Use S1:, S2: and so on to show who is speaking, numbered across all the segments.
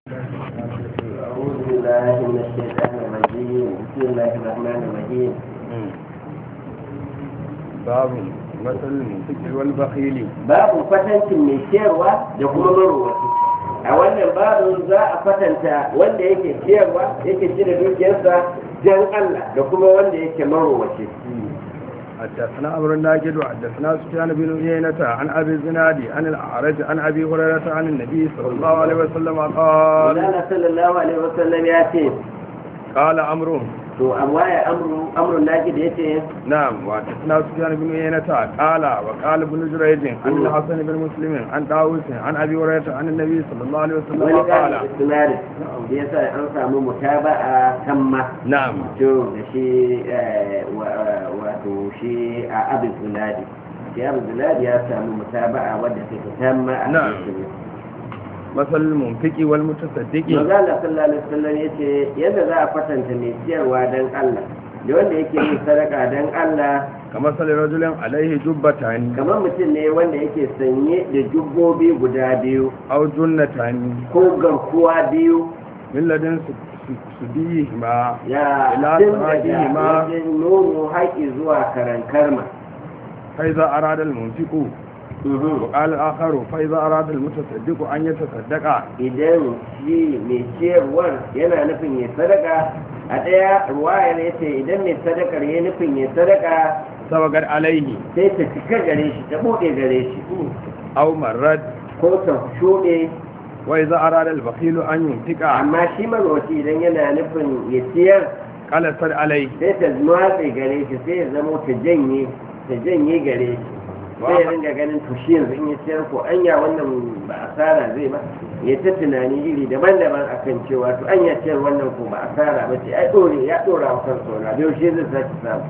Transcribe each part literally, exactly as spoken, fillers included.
S1: أعوذ بالله من الشيطان الرجيم بسم الله الرحمن الرحيم
S2: باب مثل المنفق والبخيل
S1: باب kwatancin mai ciyarwa da kuma marowaci a wannan babin za a kwatanta wanda yake ciyarwa yake cire dukiyarsa dan Allah da kuma wanda yake marowaci.
S2: حدثنا عمرو الناجد وحدثنا سفيان بن عيينة عن أبي الزناد عن الأعرج عن أبي هريرة عن النبي صلى الله عليه وسلم قال
S1: قال صلى الله عليه وسلم ياتي
S2: قال عمرو
S1: to amma ya amru amrun naki da yace
S2: نعم وحدثنا سفيان بن عيينة قال وقال ابن جريج عن الحسن بن مسلم عن داوود عن أبي هريرة عن النبي صلى الله عليه وسلم
S1: wani
S2: قال
S1: kan istinari da yasa an samu mutaba'a tamma
S2: نعم
S1: to da shi wato shi a abin zinadi shi abin zinadi ya samu mutaba'a wadda take tamma a
S2: نعم.
S1: cikin
S2: مثل المنفق والمتصدق
S1: manzo Allah sallallahu alaihi wasallam yace yadda za a kwatanta mai ciyarwa dan Allah da wanda yake yin sadaka dan Allah
S2: كمثل رجل عليه جبتان
S1: kamar mutum ne wanda yake sanye da jubbobi guda biyu
S2: أو جنتان
S1: ko garkuwa biyu
S2: من لدن سديهما
S1: ya
S2: ila
S1: tun daga
S2: sarahihima
S1: wajen nono haƙi zuwa karankarma
S2: فإذا أراد المنفق وقال الآخر فإذا أراد المتصدق أن يتصدق
S1: idan shi mai ciyarwar yana nufin ya sadaka a ɗaya ruwayar ya ce idan mai sadakar ya nufin ya sadaka
S2: سبقت عليه
S1: sai ta cika gare shi ta buɗe gare shi
S2: أو مرد
S1: ko ta shuɗe
S2: وإذا أراد البخيل أن ينفق
S1: amma shi marwaci idan yana nufin ya ciyar
S2: قلت عليه
S1: sai ta matse gare shi sai ya zama ta janye ta janye gare shi sai ya ringa ganin to shi yanzu in ya ciyar ko anya wannan ba asara zai ba ya ta tunani iri daban-daban akan cewa to anya ciyar wannan ko ba asara ba ce ai dore ya dora wa kansa wala da yaushe zai sake samu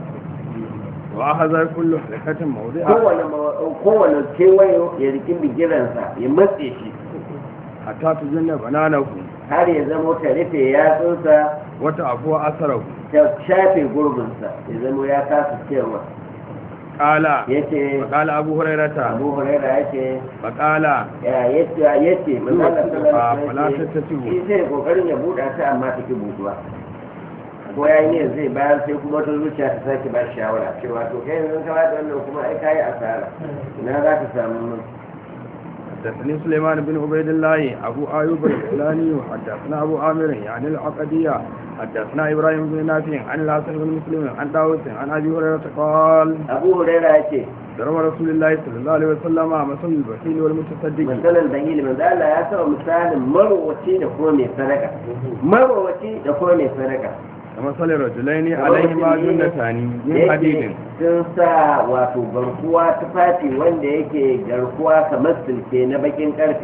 S2: وأخذ كل حركة موضعها
S1: kowane kowane kewayo ya rikin bigiransa ya matse shi
S2: حتى تجن بنانه
S1: har ya zama ta rufe yatsunsa
S2: وتعفو أثره
S1: ta shafe gurbinsa ya zama ya kasa cewa
S2: قال
S1: yace
S2: وقال أبو هريرة
S1: abu huraira yace
S2: فقال
S1: ya yace yace manzo Allah sallallahu alaihi
S2: fala
S1: wasallam
S2: tattasibu.
S1: shi sai kokarin ya buɗa ta amma ta ki buɗuwa ko yayin ne zai bayar sai kuma ta zuciya ta sake ba shi shawara cewa to kai yanzu ka bada wannan kuma ai kai asara ina za ka samu
S2: حدثني سليمان بن عبيد الله أبو أيوب الإسلامي وحدثنا أبو عامر يعني العقدية حدثنا إبراهيم بن نافع عن الحسن بن مسلم عن داود عن أبي هريرة قال
S1: abu huraira yace
S2: ضرب رسول الله صلى الله عليه وسلم مثل البخيل والمتصدق
S1: misalan bahili manzo Allah ya saba misalin marwaci da kuma mai sadaka marwaci da kuma mai sadaka
S2: كمثل رجلين عليهما جنتان من حديد
S1: sun sa wato garkuwa tufafi wanda yake garkuwa kamar silke na bakin karfe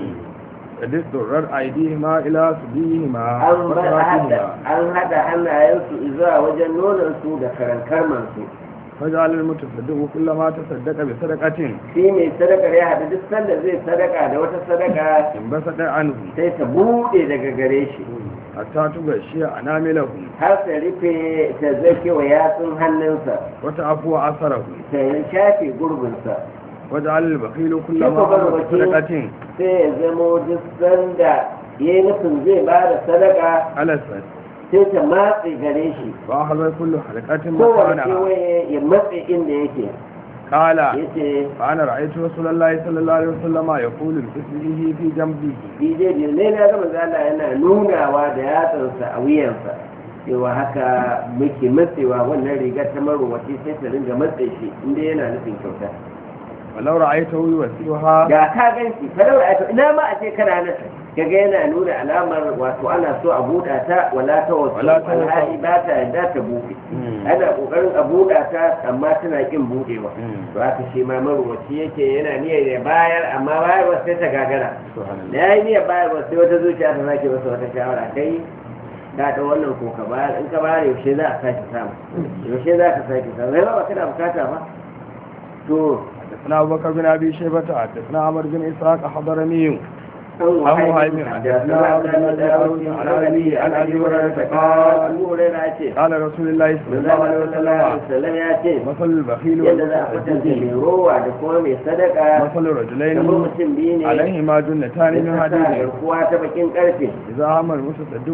S2: قد اضطرت أيديهما إلى سبيهما
S1: an ba- hada
S2: وتراكهما
S1: an hada hannayensu zuwa wajen nonansu da karankarmansu
S2: فجعل المتصدق كلما تصدق بصدقة
S1: shi mai sadakar ya haɗu duk sanda zai sadaka da wata sadaka
S2: انبسط عنه
S1: sai ta buɗe daga gare shi
S2: حتى تغشي أنامله
S1: har ta rufe ta zake wa yatsun hannunsa
S2: وتعفو أثره
S1: ta shafe gurbinsa
S2: وجعل البخيل
S1: shi
S2: كلما
S1: ko
S2: أمر
S1: barwaci
S2: بصدقة
S1: sai ya zamo duk sanda ya yi nufin zai ba da sadaka
S2: ألست
S1: sai ta matse gare shi
S2: وأخذ كل حلقة
S1: kowane
S2: مكانها
S1: kewaye ya matse inda yake
S2: قال
S1: ya ce
S2: فأنا رأيت رسول الله صلى الله عليه وسلم يقول باسمه في جنبه
S1: dj biyu ne na gama zala yana nunawa da yatsansa a wuyansa cewa haka muke matsewa wannan rigar ta marowaci sai ta ringa matse shi inda yana nufin kyauta
S2: ولو رأيته يوسعها
S1: da ka gan shi ka daura aito ina ma a ce kana nan kaga yana nuna alamar wato ana so a buɗa ta wala ta wasu
S2: Wala ta wasu.
S1: alhali ba ta yadda ta buɗe ana ƙoƙarin a buɗa ta amma tana ƙin buɗewa to haka shi ma marowaci yake yana niyyar ya bayar amma bayarwa sai ta gagara da ya yi niyyar bayarwa sai wata zuciya ta sake masa wata shawara kai ka ɗau wannan ko ka bayar in ka bayar yaushe za a sake samu yaushe za ka sake samu sai ba kana bukata ba to
S2: حدثنا أبو بكر بن أبي شيبة حدثنا عمرو بن إسحاق حضرمي عن وهيب حدثنا عبد الله بن داود عن أبي عن أبي هريرة قال قال رسول الله صلى الله عليه وسلم مثل البخيل والمتصدق مثل رجلين عليهما جنتان من حديد إذا هم المتصدق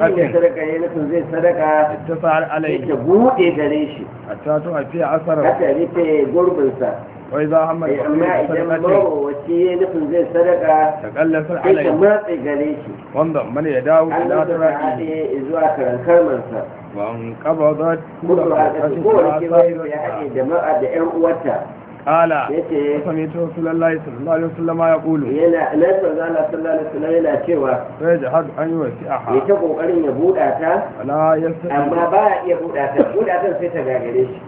S2: بصدقة اتفع عليه حتى تؤتي أثره وإذا هم البخيل بصدقة تقلص عليه وانضم من يداه إلى تراكه وانقبضت كل قال سمعت رسول الله صلى الله عليه وسلم يقول
S1: yana nan manzo Allah sallallahu alaihi wasallam yana cewa
S2: sai jihad an yi wasi'a
S1: ya ta kokarin ya buɗa ta
S2: wala yasta
S1: amma ba ya iya buɗa ta buɗa ta sai ta gagare shi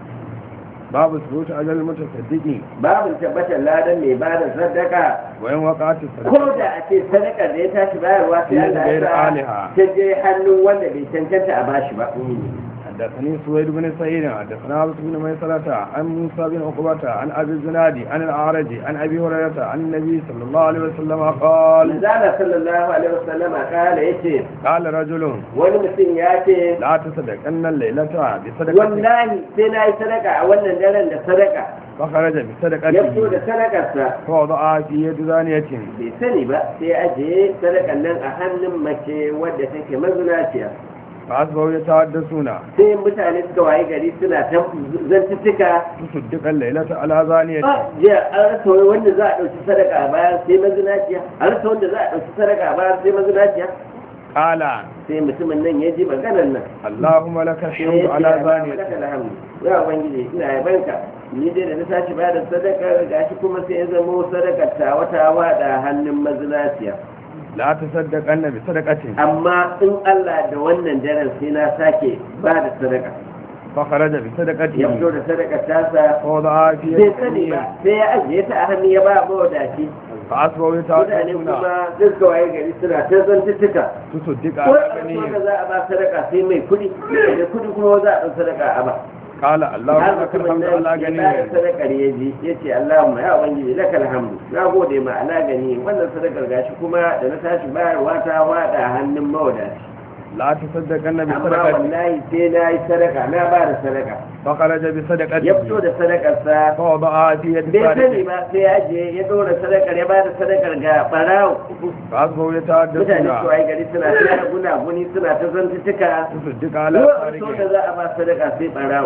S2: babu surutu ajal mutasaddiqi
S1: babu tabbatar ladan mai bada sadaka
S2: wayan waqati sadaka
S1: ko da ake sadaka da ya tashi bayarwa sai Allah ya sa ta je hannun wanda bai cancanta a bashi ba.
S2: حدثني سويد بن سعيد حدثنا عبد بن ميسرة عن موسى بن عقبة عن أبي الزنادي عن الأعرج عن أبي هريرة عن النبي صلى الله عليه وسلم قال
S1: زال صلى الله عليه وسلم قال إيش
S2: قال رجل
S1: ولمسين ياتي
S2: لا تصدق أن الليلة بصدقة
S1: والله سينا صدقة أولا جالا صدقة
S2: فخرج بصدقته
S1: يبدو صدقة
S2: فوضع في يد زانية
S1: بسني بقى سيأجي صدقة لن أهنم مكي ودتك مزناتيا
S2: فأصبحوا يتحدثون
S1: sai mutane suka waye gari suna ta zantuttuka
S2: su dukkan lailata ala zaniyati
S1: jiya an rasa wanda za a ɗauki sadaka a bayan sai mazinaciya an rasa wanda za a ɗauki sadaka a bayan sai mazinaciya
S2: qala
S1: sai mutumin nan ya ji maganar nan
S2: Allahumma lakal hamdu ala zaniyati
S1: ya ubangiji ina yabanka ni dai da na tashi bayar da sadaka gashi kuma sai ya zama sadakar ta wata wada hannun mazinaciya
S2: la tasaddaqanna bi sadaqatin
S1: amma in Allah da wannan daren sai na sake ba da sadaka
S2: fa kharaja bi sadaqati
S1: ya fito da sadaka ta sa
S2: fa da fi
S1: sai sani ba sai ya ajiye ta a hannu ya ba ba wadaci
S2: fa asbahu ta
S1: mutane kuma duka waye gari suna ta zantuttuka
S2: su suddika
S1: ne ko za a ba sadaka sai mai kudi da kudi kuma za a ɗau sadaka a ba
S2: قال اللهم لك الحمد على غني
S1: sadakar yaji yace Allahumma ya ubangiji laka alhamdu na gode ma ala gani wannan sadakar gashi kuma da na tashi bayarwa ta wada hannun mawadaci
S2: la tasaddaqanna bi
S1: amma
S2: sadaqati
S1: wallahi sai na yi sadaka na ba da sadaka
S2: fa kharaja bi sadaqati
S1: ya fito da sadakar sa
S2: fa wada'a fi yadi
S1: bai sani
S2: sadiqi
S1: ba sai ya je ya dora sadakar ya ba da sadakar ga barawo
S2: fa asbahu
S1: mutane
S2: yatahaddathuna
S1: su ai gari suna ta guna guni suna ta zantuttuka
S2: su suddika ala
S1: so da
S2: sadiqi
S1: za a ba sadaka sai barawo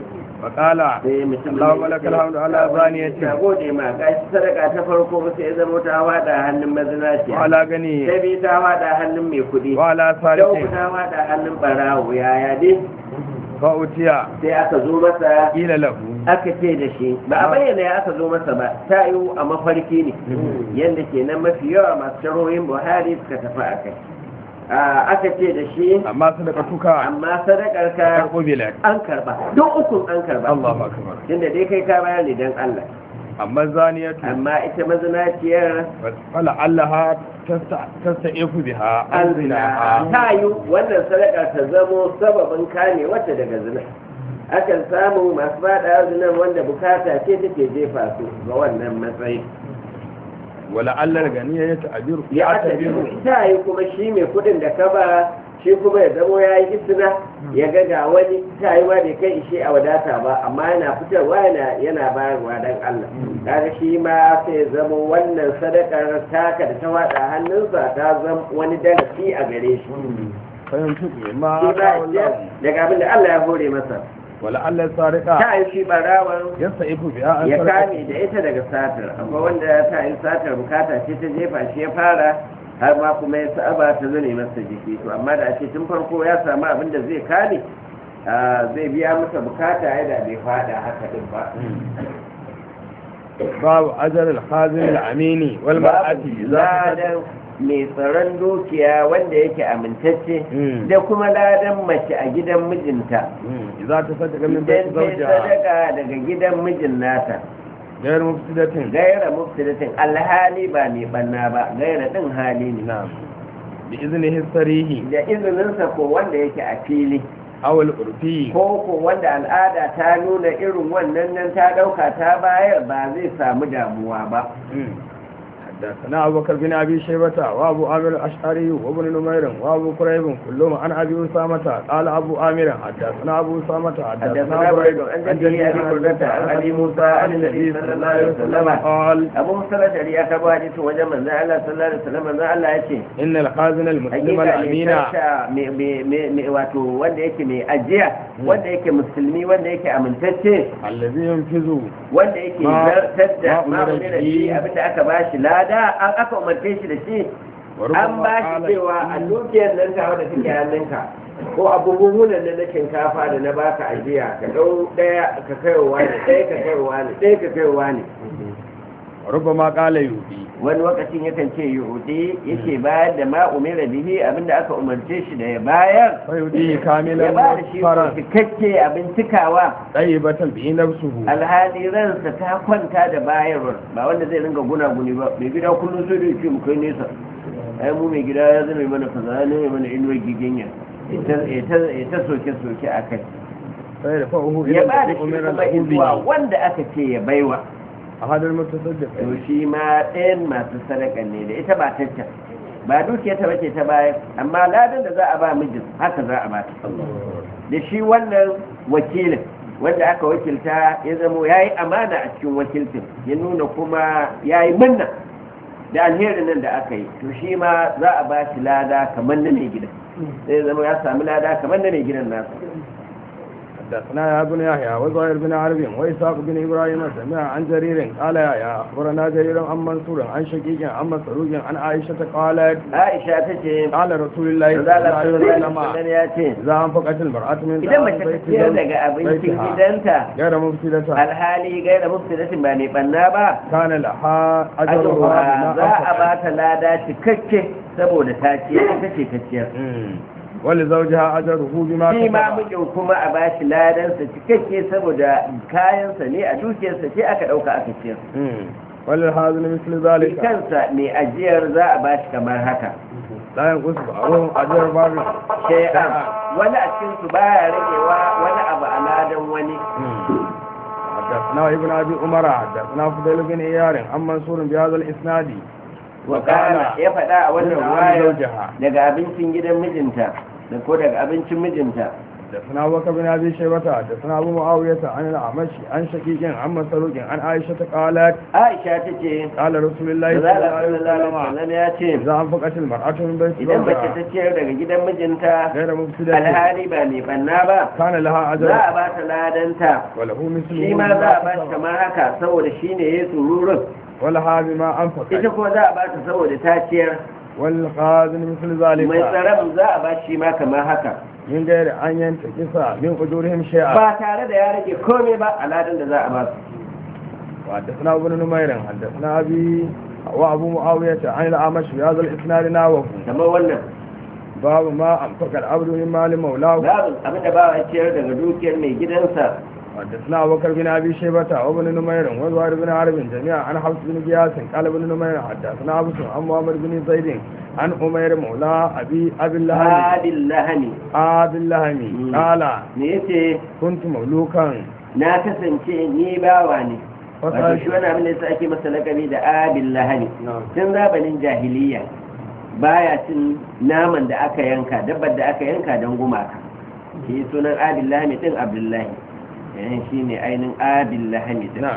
S2: فقال اللهم لك الحمد على زانيتي
S1: na gode ma gashi sadaka ta farko sai ya zama ta wada hannun mazinaci
S2: وعلى غني
S1: sai bi ta wada hannun mai kudi
S2: وعلى
S1: sai
S2: سارق
S1: ta wada hannun barawo yaya dai
S2: فأتي
S1: sai aka zo masa
S2: قيل له
S1: aka ce da shi ba a bayyana ya aka zo masa ba ta yi a mafarki ne yadda ke nan mafi yawa masu sharohin buhari suka tafi a kai aka ce da shi
S2: amma sadaqatuka
S1: amma sadakar ka
S2: qabilat
S1: an karba duk ukun an karba
S2: Allahu akbar
S1: tunda dai kai ka bayar ne dan Allah
S2: amma zaniyatu
S1: amma ita mazinaciyar
S2: fala allaha tasta'ifu biha
S1: an zina ta yi wannan sadaka ta zamo sababin kame wata daga zina akan samu masu fada zinan wanda bukata ce take jefa su ga wannan matsayi
S2: wala allar ganiya ya ta'abiru
S1: ya tabiru ta yi kuma shi mai kudin da ka ba shi kuma ya zamo ya yi isna ya ga ga wani ta yi ma bai kai ishe a wadata ba amma yana fitarwa yana yana bayarwa dan Allah kaga shi ma sai zamo wannan sadakar taka da ta wada hannunsa ta zama wani darasi a gare shi
S2: fahimtu ma
S1: daga abin da Allah ya hore masa
S2: wala Allah sarika
S1: ta yi shi barawan
S2: ya sa'ifu biya an
S1: ya kame da ita daga satar akwai wanda ta yi satar bukata ce ta jefa shi ya fara har ma kuma ya saba ta zane masa jiki to amma da ake tun farko ya samu abin da zai kame zai biya masa bukata ya da bai fada haka din ba
S2: babu ajar al-khazin al-amini wal mar'ati
S1: ladan mai tsaron dukiya wanda yake amintacce da kuma ladan mace a gidan mijinta
S2: za ta sadaka min
S1: idan
S2: bai
S1: ta
S2: zauja
S1: sadaka daga gidan mijin nata
S2: gayar mufsidatin
S1: gaira mufsidatin alhali ba mai banna ba gaira din hali ne
S2: na'am bi iznihi sarihi
S1: da izininsa ko wanda yake a fili
S2: aw al-urfi
S1: ko ko wanda al'ada ta nuna irin wannan nan ta dauka ta bayar ba zai samu damuwa ba
S2: حدثنا أبو بكر بن أبي شيبة وأبو عامر الأشعري وابن نمير وأبو كريب كلهم عن أبي أسامة قال أبو عامر حدثنا أبو أسامة حدثنا بريد عن جدي أبي بردة عن أبي موسى عن النبي صلى الله عليه وسلم قال
S1: أبو موسى الأشعري أكبر حديث وجمع ذا الله صلى الله عليه وسلم ذا الله يشي
S2: إن الخازن المسلم الأمين
S1: wato wanda yake mai ajiya wanda yake musulmi wanda yake amintacce
S2: الذي ينفذ
S1: wanda yake zartar da ma'amuri da shi abinda aka ba shi lada an aka umarce shi da shi an ba shi cewa a dukiyar nan ta wadda take hannunka ko abubuwan nan na shinkafa da na baka ajiya ka dau daya ka kaiwa ne daya ka kaiwa ne daya ka kaiwa ne
S2: rubama qala yudi
S1: wani lokacin yakan ce yudi yake bayar da ma umira bihi abinda aka umarce shi da ya bayar
S2: fa yudi kamilan
S1: ya ba da shi cikakke abin cikawa
S2: tayyibatan bi nafsuhu
S1: alhali ransa ta kwanta da bayarwar ba wanda zai ringa gunaguni ba mai gida kullum sai da yake mu kai nesa ai mu mai gida ya zama mana kaza ne mana inuwar gigenya ita soke soke akai
S2: sai da fa'uhu
S1: ya ba da shi kuma wanda aka ce ya baiwa
S2: a hadar mutasaddiq
S1: to shi ma ɗayan masu sadaka ne da ita ba tacca ba dukiya ta bace ta baya amma ladan da za a ba mijin haka za a ba ta da shi wannan wakilin wanda aka wakilta ya zamo ya yi amana a cikin wakiltin ya nuna kuma ya yi minna da alherin nan da aka yi to shi ma za a ba shi lada kamar na mai gidan zai zama ya sami lada kamar na mai gidan nasa
S2: حدثنا يا ابن يحيى وزهير بن عرب وإسحاق بن إبراهيم سمع عن جرير قال يا يا أخبرنا جرير عن منصور عن شقيق عن مسروق عن عائشة قالت
S1: عائشة تجي
S2: قال رسول الله صلى الله عليه وسلم إذا أنفقت المرأة من
S1: إذا ما تكثير لك أبنتين جدنتا
S2: غير مفسدة
S1: الحالي غير مفسدة بني بنابا
S2: كان لها
S1: أجرها ذا أبات لا دا تككه سبو تاكيه تككه تككه
S2: wani zaujiha ajaruhu bima
S1: shi ma mijin kuma a bashi ladansa cikakke saboda kayansa ne a dukiyarsa ce aka dauka aka ciyar
S2: wani hazin misali zalika
S1: kansa mai ajiyar za a bashi kamar haka
S2: layan kusa ba a wurin ajiyar babu
S1: shay'an wani a cikin su baya ragewa wani abu a ladan wani
S2: حدثنا ابن ابي عمر حدثنا فضيل بن عيار عن منصور بهذا الاسناد
S1: wakala ya faɗa a wannan wayar daga abincin gidan mijinta da ko daga abincin mijinta
S2: da suna baka bin abi shaybata da suna abu muawiyata an al-amashi an shaqiqin an masaruqin an aisha ta qalat
S1: aisha tace
S2: qala rasulullahi sallallahu alaihi wasallam
S1: ya ce
S2: za an faqatil mar'atu min bayti
S1: idan bace ta ciyar daga gidan mijinta
S2: gaira mufsida
S1: alhali ba ne banna ba
S2: kana laha ajr
S1: za a ba ta ladanta
S2: wa lahu mislu
S1: shi ma za a ba shi kamar haka saboda shine yayi sururun
S2: wala ha bima anfaqa
S1: ita kuma za a ba ta saboda ta ciyar
S2: wal khazin mislu zalika
S1: mai tsaron za a ba shi ma kamar haka
S2: min gairi an yanta kisa min ujurihim shay'a
S1: ba tare da ya rage komai ba a ladan da za a ba su
S2: وحدثنا ابن نمير حدثنا ابي وابو معاويه عن الاعمش بهذا الاسناد ناوه
S1: kamar wannan
S2: babu ma anfaqa al-abdu min mali maulahu
S1: babu abinda ba a ciyar daga dukiyar mai gidansa
S2: حدثنا أبو بكر بن أبي شيبة وابن نمير وزهير بن عرب جميعا عن حفص بن قياس قال ابن نمير حدثنا أبو عن محمد بن زيد عن أمير مولى أبي أبي اللهمي
S1: أبي اللهمي
S2: أبي اللهمي قال
S1: نيتي
S2: كنت مملوكا
S1: na kasance ni bawa ne wato shi wani abin da yasa ake masa lakabi da abin lahani tun zamanin jahiliya baya cin naman da aka yanka dabbar da aka yanka don gumaka shi sunan abin lahani din abdullahi shi ne ainihin abin lahani din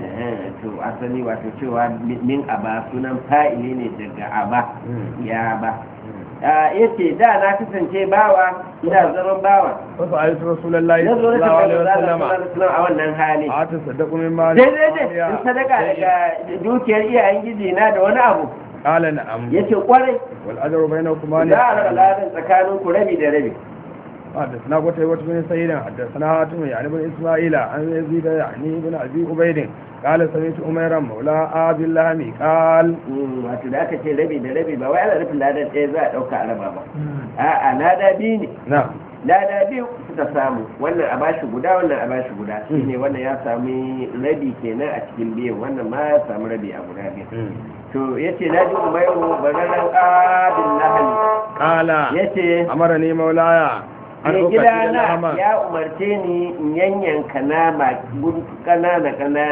S1: to asali wato cewa min aba sunan fa'ili ne daga aba ya ba yace da na kasance bawa ina zaman bawa
S2: wasu ayyukan rasulullahi sallallahu alaihi wasallam
S1: a wannan hali
S2: a ta sadaku min mali
S1: dai dai dai in sadaka daga dukiyar iyayen giji na da wani abu
S2: qala na'am
S1: yace kwarai
S2: wal ajru bainakuma
S1: za a raba ladan tsakanin ku rabi da rabi
S2: حدثنا قتيبة بن سعيد حدثنا حاتم يعني بن إسماعيل عن يزيد يعني بن أبي عبيد قال سمعت أميرا مولى أبي اللهمي قال
S1: wato da aka ce rabi da rabi ba wai ana nufin ladan ɗaya za a ɗauka a raba ba a'a lada biyu ne
S2: na'am
S1: lada biyu suka samu wannan a bashi guda wannan a bashi guda shine wannan ya sami rabi kenan a cikin biyu wannan ma ya samu rabi a guda biyu to yace na ji umayru bararan abin lahani
S2: qala
S1: yace
S2: amara ni maulaya
S1: mai gidana ya umarce ni in yanyanka nama gudu kanana kanana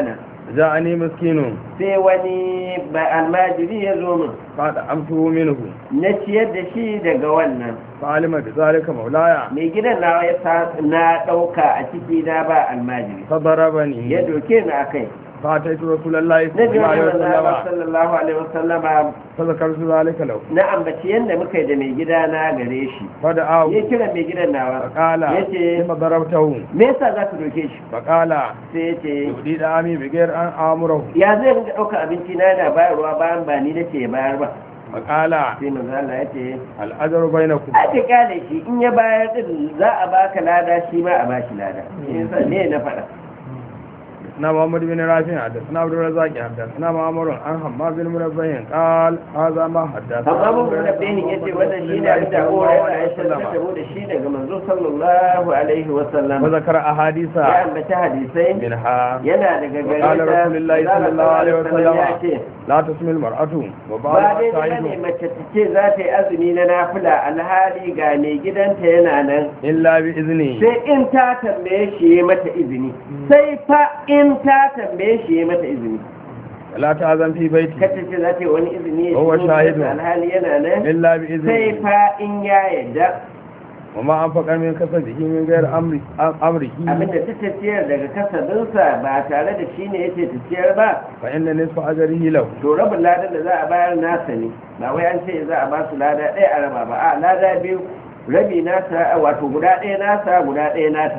S2: ja'ani miskinun
S1: sai wani ba almajiri ya zo min
S2: qad amtu minhu
S1: na ciyar da shi daga wannan
S2: fa'alima bi zalika maulaya
S1: mai gidan nawa ya sa na ɗauka a ciki na ba almajiri
S2: fadarabani
S1: ya doke ni akai
S2: فأتيت رسول الله
S1: na
S2: صلى
S1: ji
S2: الله عليه
S1: wannan
S2: وسلم
S1: sallallahu alaihi wasallama
S2: فذكرت ذلك له
S1: na ambaci yadda muka yi da mai gida na gare shi
S2: فدعاه
S1: ya kira mai gidan nawa
S2: فقال
S1: yace
S2: لما ضربته
S1: me yasa za ka doke shi
S2: فقال
S1: sai yace
S2: يودي دعامي بغير أن آمره
S1: ya zai ringa ɗaukar abinci na yana bayarwa bayan ba ni nace ya bayar ba
S2: فقال
S1: sai manzo Allah yace
S2: الأجر بينكم
S1: a ka kyale shi in ya bayar din za a baka lada shi ma a bashi lada shi yasa ne na faɗa
S2: حدثنا محمد بن رافع حدثنا عبد الرزاق حدثنا معمر عن حماد بن منبه قال هذا ما حدثنا
S1: amma mun da bayin yace wannan shine abin da Abu Hurairah ya tabbata da shi daga manzo sallallahu alaihi wa sallam
S2: وذكر أحاديث
S1: ya ambaci hadisai
S2: منها
S1: yana daga gare
S2: قال
S1: ta
S2: رسول الله صلى الله عليه وسلم
S1: ya ce
S2: لا تسمي المرأة
S1: ba
S2: وبعض
S1: dai
S2: الصائم
S1: ne mace ta ce za ta yi azumi na nafila alhali ga mai gidanta yana nan
S2: إلا بإذنه
S1: sai in ta tambaye shi ya mata izini sai fa in ta tambaye shi ya mata izini
S2: ولا تأذن في بيتي
S1: kata ce za ta yi wani izini ya
S2: هو
S1: shigo
S2: شاهد.
S1: gidansa alhali yana nan
S2: إلا
S1: sai
S2: بإذنه
S1: fa in ya yadda
S2: وما أنفق من كسبه من غير أمر أمره
S1: abinda ta tafiyar daga kasabinsa ba tare da shi ne yake tafiyar ba
S2: فإن نصف أجره له
S1: to rabin ladan da za a bayar nasa ne ba wai an ce za a ba su lada ɗaya a raba ba a lada biyu rabi nasa wato guda ɗaya nasa guda ɗaya nata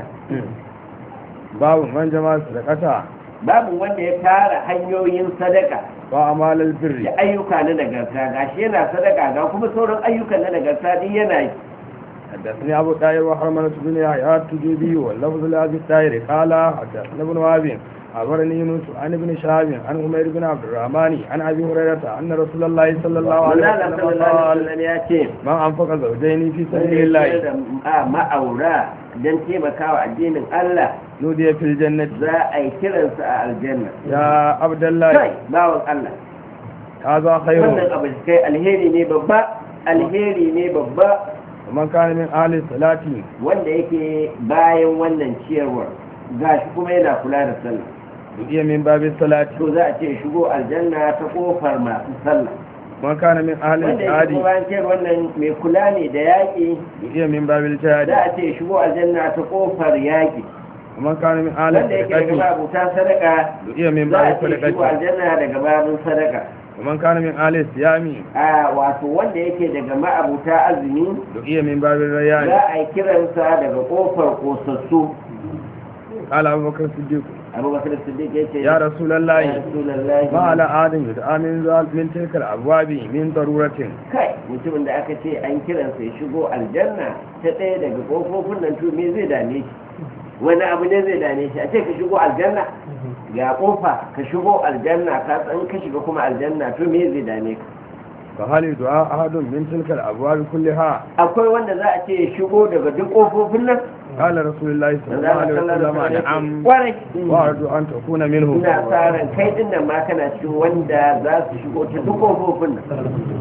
S2: باب من جمع صدقته
S1: babu wanda ya tara hanyoyin sadaka
S2: وأعمال البر
S1: da ayyuka na nagarta gashi yana sadaka ga kuma sauran ayyukan na nagarta din yana yi
S2: حدثني أبو الطاهر وحرملة بن يحيى التجيبي واللفظ لأبي الطاهر قال حدثنا ابن وهب أخبرني يونس عن ابن شهاب عن عمير بن عبد الرحمن عن أبي هريرة أن رسول الله صلى الله عليه
S1: Allah
S2: وسلم
S1: sallallahu alaihi
S2: قال
S1: wasallam ya ce
S2: ما أنفق زوجين في سبيل الله
S1: a ma'aura don taimakawa addinin Allah
S2: نودي في الجنة
S1: za a yi kiransa a aljanna
S2: يا عبد الله
S1: kai bawan Allah
S2: هذا خير
S1: wannan abu kai alheri ne babba alheri ne babba
S2: ومن كان من أهل الصلاة
S1: wanda yake bayan wannan ciyarwar gashi kuma yana kula da sallah
S2: نودي من باب الصلاة
S1: to za a ce shigo aljanna ta kofar masu sallah
S2: ومن كان من أهل
S1: wanda yake kuma
S2: الجهاد
S1: bayan ciyar wannan mai kula ne da yaƙi
S2: نودي من باب الجهاد
S1: za a ce shigo aljanna ta kofar yaƙi
S2: ومن كان من أهل
S1: wanda yake daga
S2: الصدقة
S1: babuta sadaka
S2: نودي من
S1: za
S2: باب
S1: a ce shigo
S2: الصدقة
S1: aljanna daga babin sadaka
S2: ومن كان من أهل الصيام
S1: a wato wanda yake daga ma'abuta azumi
S2: نودي من باب الريان
S1: za a yi kiransa daga kofar kosassu
S2: قال أبو بكر الصديق
S1: abubakar siddiq ya ce
S2: يا رسول
S1: ya
S2: الله
S1: rasulullahi
S2: ما على آدم يدعى من ذلك من تلك الأبواب من ضرورة
S1: kai mutumin da aka ce an kiransa ya shigo aljanna ta ɗaya daga kofofin nan to me zai dame shi wani abu ne zai dame shi a ce ka shigo aljanna ga kofa ka shigo aljanna ka san ka shiga kuma aljanna to me zai dame ka
S2: فهل يدعى أحد من تلك الأبواب كلها
S1: akwai wanda za a ce ya shigo daga duk kofofin nan
S2: قال رسول الله صلى الله عليه وسلم نعم
S1: kwarai
S2: وأرجو أن تكون منه
S1: ina sa ran kai din nan ma kana cikin wanda za su shigo ta duk kofofin nan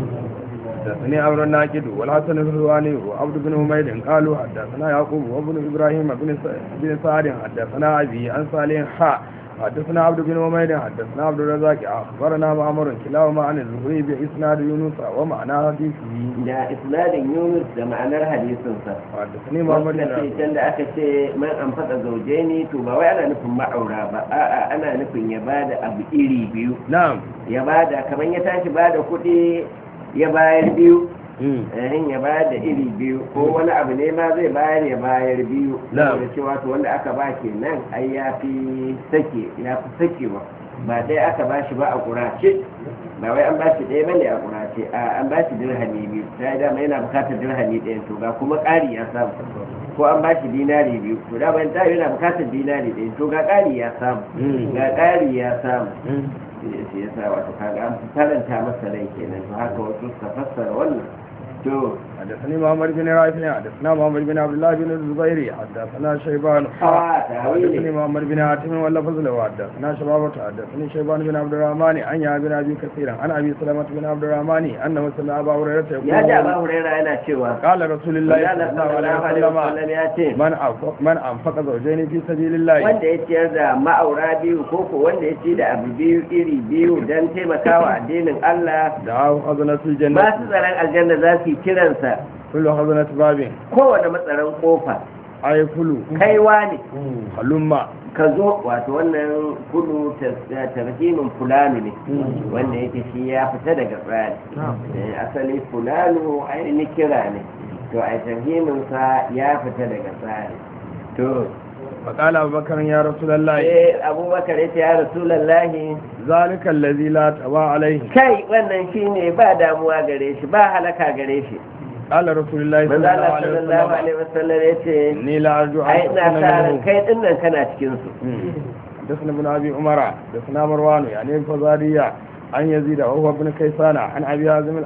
S2: حدثني عمرو الناقد والحسن الحلواني وعبد بن حميد قالوا حدثنا يعقوب وابن ابراهيم بن س- بن سعد حدثنا ابي عن صالح حاء حدثنا عبد بن حميد حدثنا عبد الرزاق اخبرنا معمر كلاهما عن الزهري باسناد يونس ومعنى حديثه
S1: da isnadin yunus da ma'anar hadisinsa
S2: حدثني محمد
S1: wanda
S2: بن
S1: ce can da aka ce man an faɗa zauje ne to ba wai ana nufin ma'aura ba a'a ana nufin ya bada abu iri biyu
S2: نعم
S1: ya bada kamar ya tashi bada kuɗi ya bayar biyu
S2: مم.
S1: eh ya bayar da iri biyu ko wani abu ne ma zai bayar ya bayar biyu
S2: Na'am.
S1: saboda cewa to wanda aka ba kenan ai ya fi sake ya fi sakewa ba ɗaya aka ba shi ba a ƙurace ba wai an ba shi ɗaya bane a ƙurace a an ba shi dirhami biyu ta yi dama yana bukatar dirhami ɗaya to ga kuma ƙari ya samu ko an ba shi dinari biyu to da bayan tayi yana bukatar dinari ɗaya to ga ƙari ya samu
S2: Mm.
S1: ga ƙari ya samu
S2: مم.
S1: shi ya sa wato kaga an faranta masa rai kenan to haka wasu suka fassara wannan to
S2: حدثني محمد بن رافع حدثنا محمد بن عبد الله بن الزبير حدثنا شيبان
S1: a
S2: حدثني
S1: tawili
S2: محمد بن حاتم واللفظ له حدثنا شبابة حدثني شيبان بن عبد الرحمن عن يحيى بن ابي كثير عن ابي سلمة بن عبد الرحمن انه سمع ابا هريرة
S1: ya ji
S2: يقول
S1: Abu Hurairah yana cewa
S2: قال رسول الله صلى الله عليه وسلم
S1: wasallam ya ce
S2: من أنفق من أنفق زوجين في سبيل الله
S1: wanda ya ciyar da ma'aura biyu ko ko wanda ya ci da abu biyu iri biyu don taimakawa addinin Allah
S2: دعاه خزنة الجنة
S1: masu tsaron aljanna za su yi kiransa
S2: كل خزنة باب
S1: kowane matsaran kofa
S2: أي كل
S1: kaiwa ne
S2: هلما
S1: ka zo wato wannan kudu tarhimin fulani ne wanda yake shi ya fita daga tsari Eh, asali fulani ainihin kira ne to a tarhiminsa ya fita daga tsari to
S2: فقال أبو بكر يا رسول الله
S1: sai abubakar ya ce ya rasulallahi
S2: ذلك الذي لا تبا عليه
S1: kai wannan shi ne ba damuwa gare shi ba halaka gare shi
S2: قال رسول الله صلى
S1: manzo
S2: الله
S1: Allah
S2: عليه
S1: sallallahu
S2: وسلم
S1: alaihi wasallam ya ce
S2: إني لا أرجو أن
S1: ai ina
S2: أكون
S1: sa ran
S2: منه
S1: kai dinnan kana cikin su
S2: حدثنا ابن أبي عمر حدثنا مروان يعني الفزارية عن يزيد وهو ابن كيسان عن أبي هازم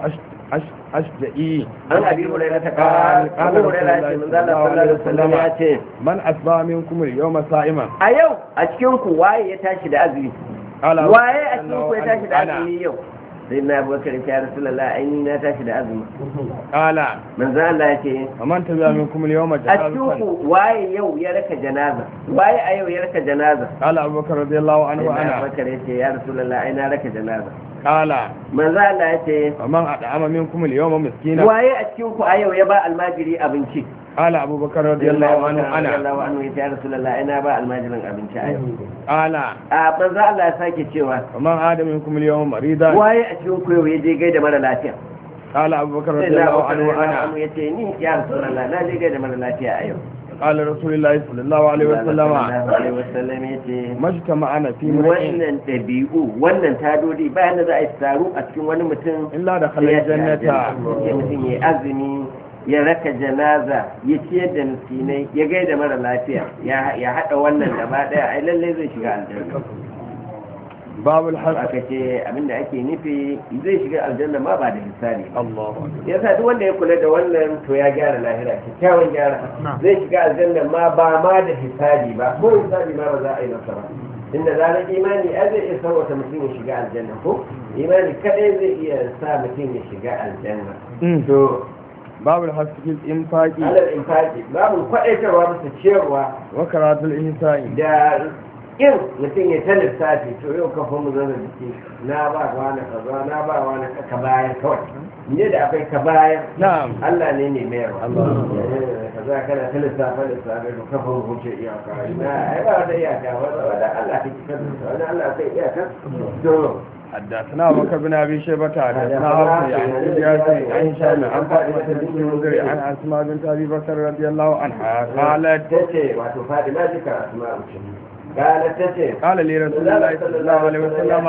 S2: الأشجعي
S1: an abi hurairah ta kara abu hurairah ya ce manzo Allah sallallahu alaihi wasallam ya ce
S2: من أصبح منكم اليوم صائما
S1: a yau a cikin ku waye ya tashi da azumi
S2: قال
S1: waye a cikin ku ya tashi da
S2: أنا.
S1: azumi yau sai na abubakar ya ce ya rasulullah ai ni na tashi da azumi
S2: قال
S1: manzo Allah ya ce
S2: ومن تبع منكم اليوم
S1: a cikin
S2: جنازة
S1: ku waye yau ya raka janaza waye a yau ya raka janaza
S2: قال أبو بكر رضي الله عنه
S1: sai na
S2: وأنا
S1: abubakar ya ce ya rasulullah ai na raka janaza
S2: قال
S1: manzo Allah ya ce
S2: ومن أطعم منكم اليوم مسكينا
S1: waye a cikin ku a yau ya ba almajiri abinci
S2: قال أبو بكر رضي الله عنه أنا
S1: radiyallahu anhu ya ce ya rasulullah ina ba almajirin abinci a yau
S2: قال
S1: a manzo Allah ya sake cewa
S2: ومن عاد منكم اليوم مريضا
S1: waye a cikin ku yau ya je gaida mara lafiya
S2: قال أبو بكر
S1: sai
S2: رضي
S1: na
S2: الله
S1: abubakar
S2: عنه
S1: radiyallahu
S2: أنا
S1: anhu ya ce ni ya rasulullah na je gaida mara lafiya a yau
S2: قال رسول الله صلى الله عليه وسلم
S1: sallallahu alaihi wasallam ya ce
S2: ما اجتمعنا في امرئ
S1: wannan ɗabi'u wannan tadodi bayan da za a yi taru a cikin wani mutum
S2: إلا دخل
S1: sai ya shiga
S2: الجنة
S1: aljanna. ya mutum ya azumi ya raka janaza ya ciyar da miskinai ya gaida mara lafiya ya ya haɗa wannan gaba ɗaya ai lallai zai shiga aljanna
S2: باب الحق
S1: aka ce abinda ake nufi zai shiga aljanna ma ba da misali ba
S2: الله أكبر
S1: yasa duk wanda ya kula da wannan to ya gyara lahira kyakkyawan gyara zai shiga aljanna ma ba ma da hisabi ba ko hisabi ma ba za a yi masa ba inda zarar imani a zai iya san wata mutum ya shiga aljanna ko imani kadai zai iya sa mutum ya shiga aljanna to
S2: باب الحق في الإنفاق
S1: alal infaqi babu kwadaitarwa bisa ciyarwa
S2: وكراهة الإحسان
S1: da in mutum ya ta lissafi to yau kafa mu zana jiki na ba wani kaza na ba wani ka bayar kawai ne da akwai ka bayar
S2: نعم
S1: Allah ne ne mayarwa
S2: Allah.
S1: Eh, kaza kana ta lissafa lissafi to kafa mu huce iyaka na ai ba wata iyaka wanda Allah ta kika wanda Allah ta iyaka to
S2: حدثنا أبو بكر بن أبي شيبة حدثنا حفص عن إلياس عن هشام عن فاطمة بنت المنذر عن أسماء بنت أبي بكر رضي الله عنها قالت
S1: tace wato Fadima jika Asma'u ce قالت tace
S2: قال لي رسول الله صلى الله عليه وسلم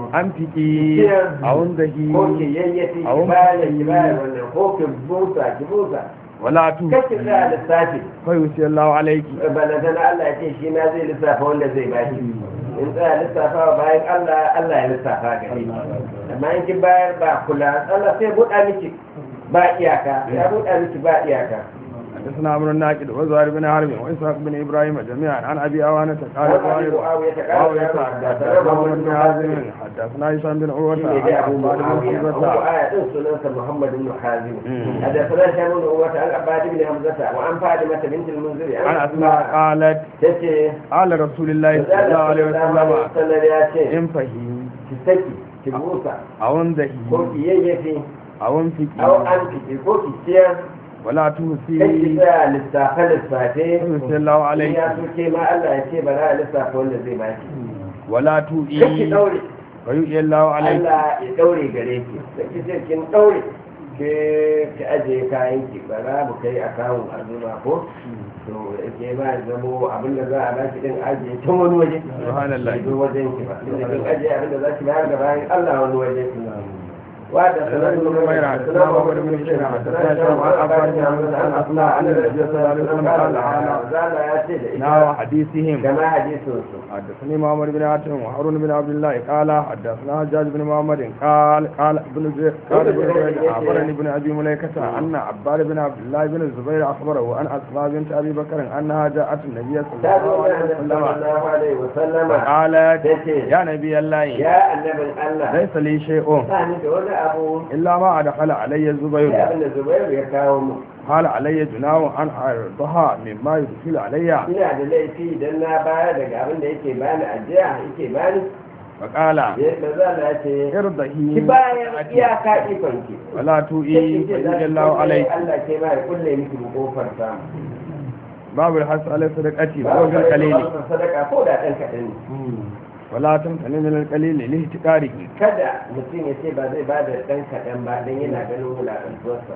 S2: أنفقي أو انزهي
S1: ko ki yayyafi
S2: أو
S1: ki bayar ki bayar wannan ko ki busa ki busa
S2: ولا
S1: kake
S2: تنفقي
S1: da lissafi
S2: فيوصي الله عليك
S1: balantana Allah ya ce shi na zai lissafa wanda zai baki in tsaya lissafa bayan Allah Allah ya lissafa gare amma in ki bayar ba kula Allah sai buɗa miki ba iyaka ya buɗa miki ba iyaka
S2: حدثنا عمرو الناقد وزهير بن حرب وإسحاق بن إبراهيم جميعا عن أبي أوانة قال زهير
S1: معاوية
S2: معاوية
S1: قال
S2: حدثنا محمد بن حازم حدثنا هشام بن عروة
S1: شيء
S2: عن
S1: جاء أبو
S2: عباد بن
S1: معاوية هو
S2: حمزة
S1: آية سنة محمد بن حازم
S2: مم.
S1: حدثنا هشام بن عروة عن عباد بن حمزة وعن فاطمة بنت المنذر
S2: عن أسماء قالت
S1: تتي
S2: قال رسول الله صلى الله عليه وسلم
S1: وسلم يا شيء
S2: انفهي
S1: تسكي تبوسا
S2: أو انزهي
S1: ko ki yayyafi
S2: أو
S1: au
S2: انفقي
S1: an fiki ko ki ciyar
S2: ولا
S1: kai ki
S2: تهسي
S1: tsaya lissafe lissafe
S2: فيوصي الله
S1: in
S2: عليك
S1: ya so ke ma Allah ya ce ba za a lissafa wanda zai baki
S2: ولا
S1: kai ki
S2: تؤي
S1: daure
S2: فيؤي الله عليك
S1: Allah ya daure gare ki sai ki ce kin daure ke ki aje kayan ki ba za mu kai akawun azuma ko to ke ba ya zamo abinda za a baki din aje tun wani waje
S2: Subhanallah.
S1: Bai zo wajen ki ba tunda kin aje abinda za ki bayar da bayan Allah wani waje وحدثنا ابن
S2: نمير حدثنا محمد بن بشير حدثنا شعب عن عباد بن عبد عن أسماء عن النبي صلى الله عليه وسلم قال تعالى نحو حديثهم
S1: كما حديثه.
S2: حدثني محمد بن عاصم وهارون بن عبد الله قال حدثنا حجاج بن محمد قال قال ابن زيد قال ابن زيد أخبرني ابن أبي مليكة أن عباد بن عبد الله بن الزبير أخبره أن أسماء بنت أبي بكر أنها جاءت النبي صلى الله عليه وسلم قالت يا نبي الله
S1: يا النبي الله
S2: ليس لي شيء إلا ما أدخل علي الزبير قال علي جناح أن أرضها مما يدخل علي
S1: ina da laifi idan na baya daga abin da yake bani ajiya yake bani
S2: فقال
S1: ki bayan iyaka ikonki
S2: ولا توئي فإن الله عليك
S1: Allah ke ba ya kulle miki kofar samu
S2: باب الحث على صدقتي ووجه القليل
S1: sadaka ko da dan kadan ne
S2: ولا تمتنع من القليل لاهتكاره
S1: kada mutum ya ce ba zai bada dan kadan ba dan yana ganin wulakantuwarsa.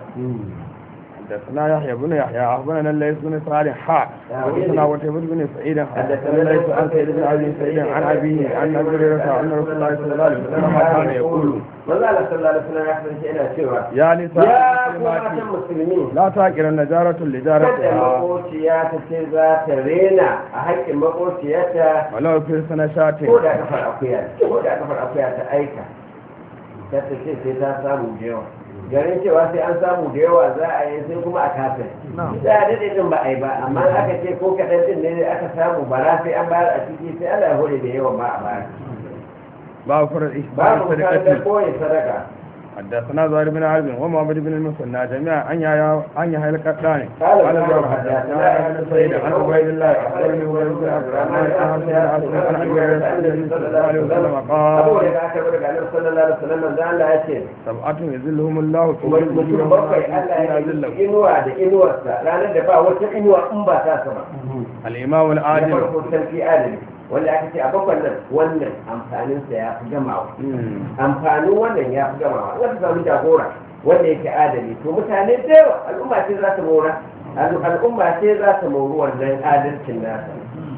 S2: حدثنا يحيى بن يحيى أخبرنا الليث بن صالح حاء حدثنا وتيبة بن سعيد حدثنا الليث عن سعيد بن أبي سعيد عن أبيه عن أبي هريرة أن رسول الله صلى الله عليه وسلم كان يقول
S1: والله صلى الله عليه وسلم يحسن شيئا سوى
S2: يا نساء
S1: يا المسلمين
S2: لا تاكلن نجارة لجارتها
S1: مقوشيات تشيزا ترينا أحيك مقوشيات
S2: ولو في سنة شاتين
S1: كودا كفر أقويات كودا كفر أقويات أيكا تتشي سيتا سامو جيوه garin cewa sai an samu da yawa za a yi sai kuma a kafin za a daɗe ɗin ba a yi ba amma aka ce ko kaɗan ɗin ne aka samu bara sai an bayar a ciki sai Allah ya hore da yawa ba a bayar
S2: babu farar
S1: babu
S2: ihbar
S1: kaɗan
S2: sadaqati
S1: koyi sadaka.
S2: حدثنا زهير بن عرب ومحمد بن المثنى جميعا ان يحيى ان يحيى القطاني
S1: قال
S2: قال
S1: زهير
S2: زهير حدثنا ابن سعيد عن عبيد الله اخبرني عبيد بن عبد الرحمن عن حسن بن عاصم عن ابي هريره عن النبي صلى الله عليه وسلم
S1: abu
S2: قال
S1: da aka rubuta ga Annabi sallallahu alaihi wasallam manzo Allah ya ce
S2: سبعة يذلهم الله في
S1: kuma mutum bakwai Allah ya yi inuwa da inuwarsa ranar da ba wata inuwa in ba ta sama.
S2: الامام
S1: Na
S2: العادل
S1: farko sarki adali wanda aka ce a bakwan nan wannan amfaninsa ya fi gamawa. Amfanin wannan ya fi gamawa. Wata samu jagora wanda yake adali to mutane da yawa al'umma ce za ta mora al'umma ce za ta mori wannan adalcin nasa.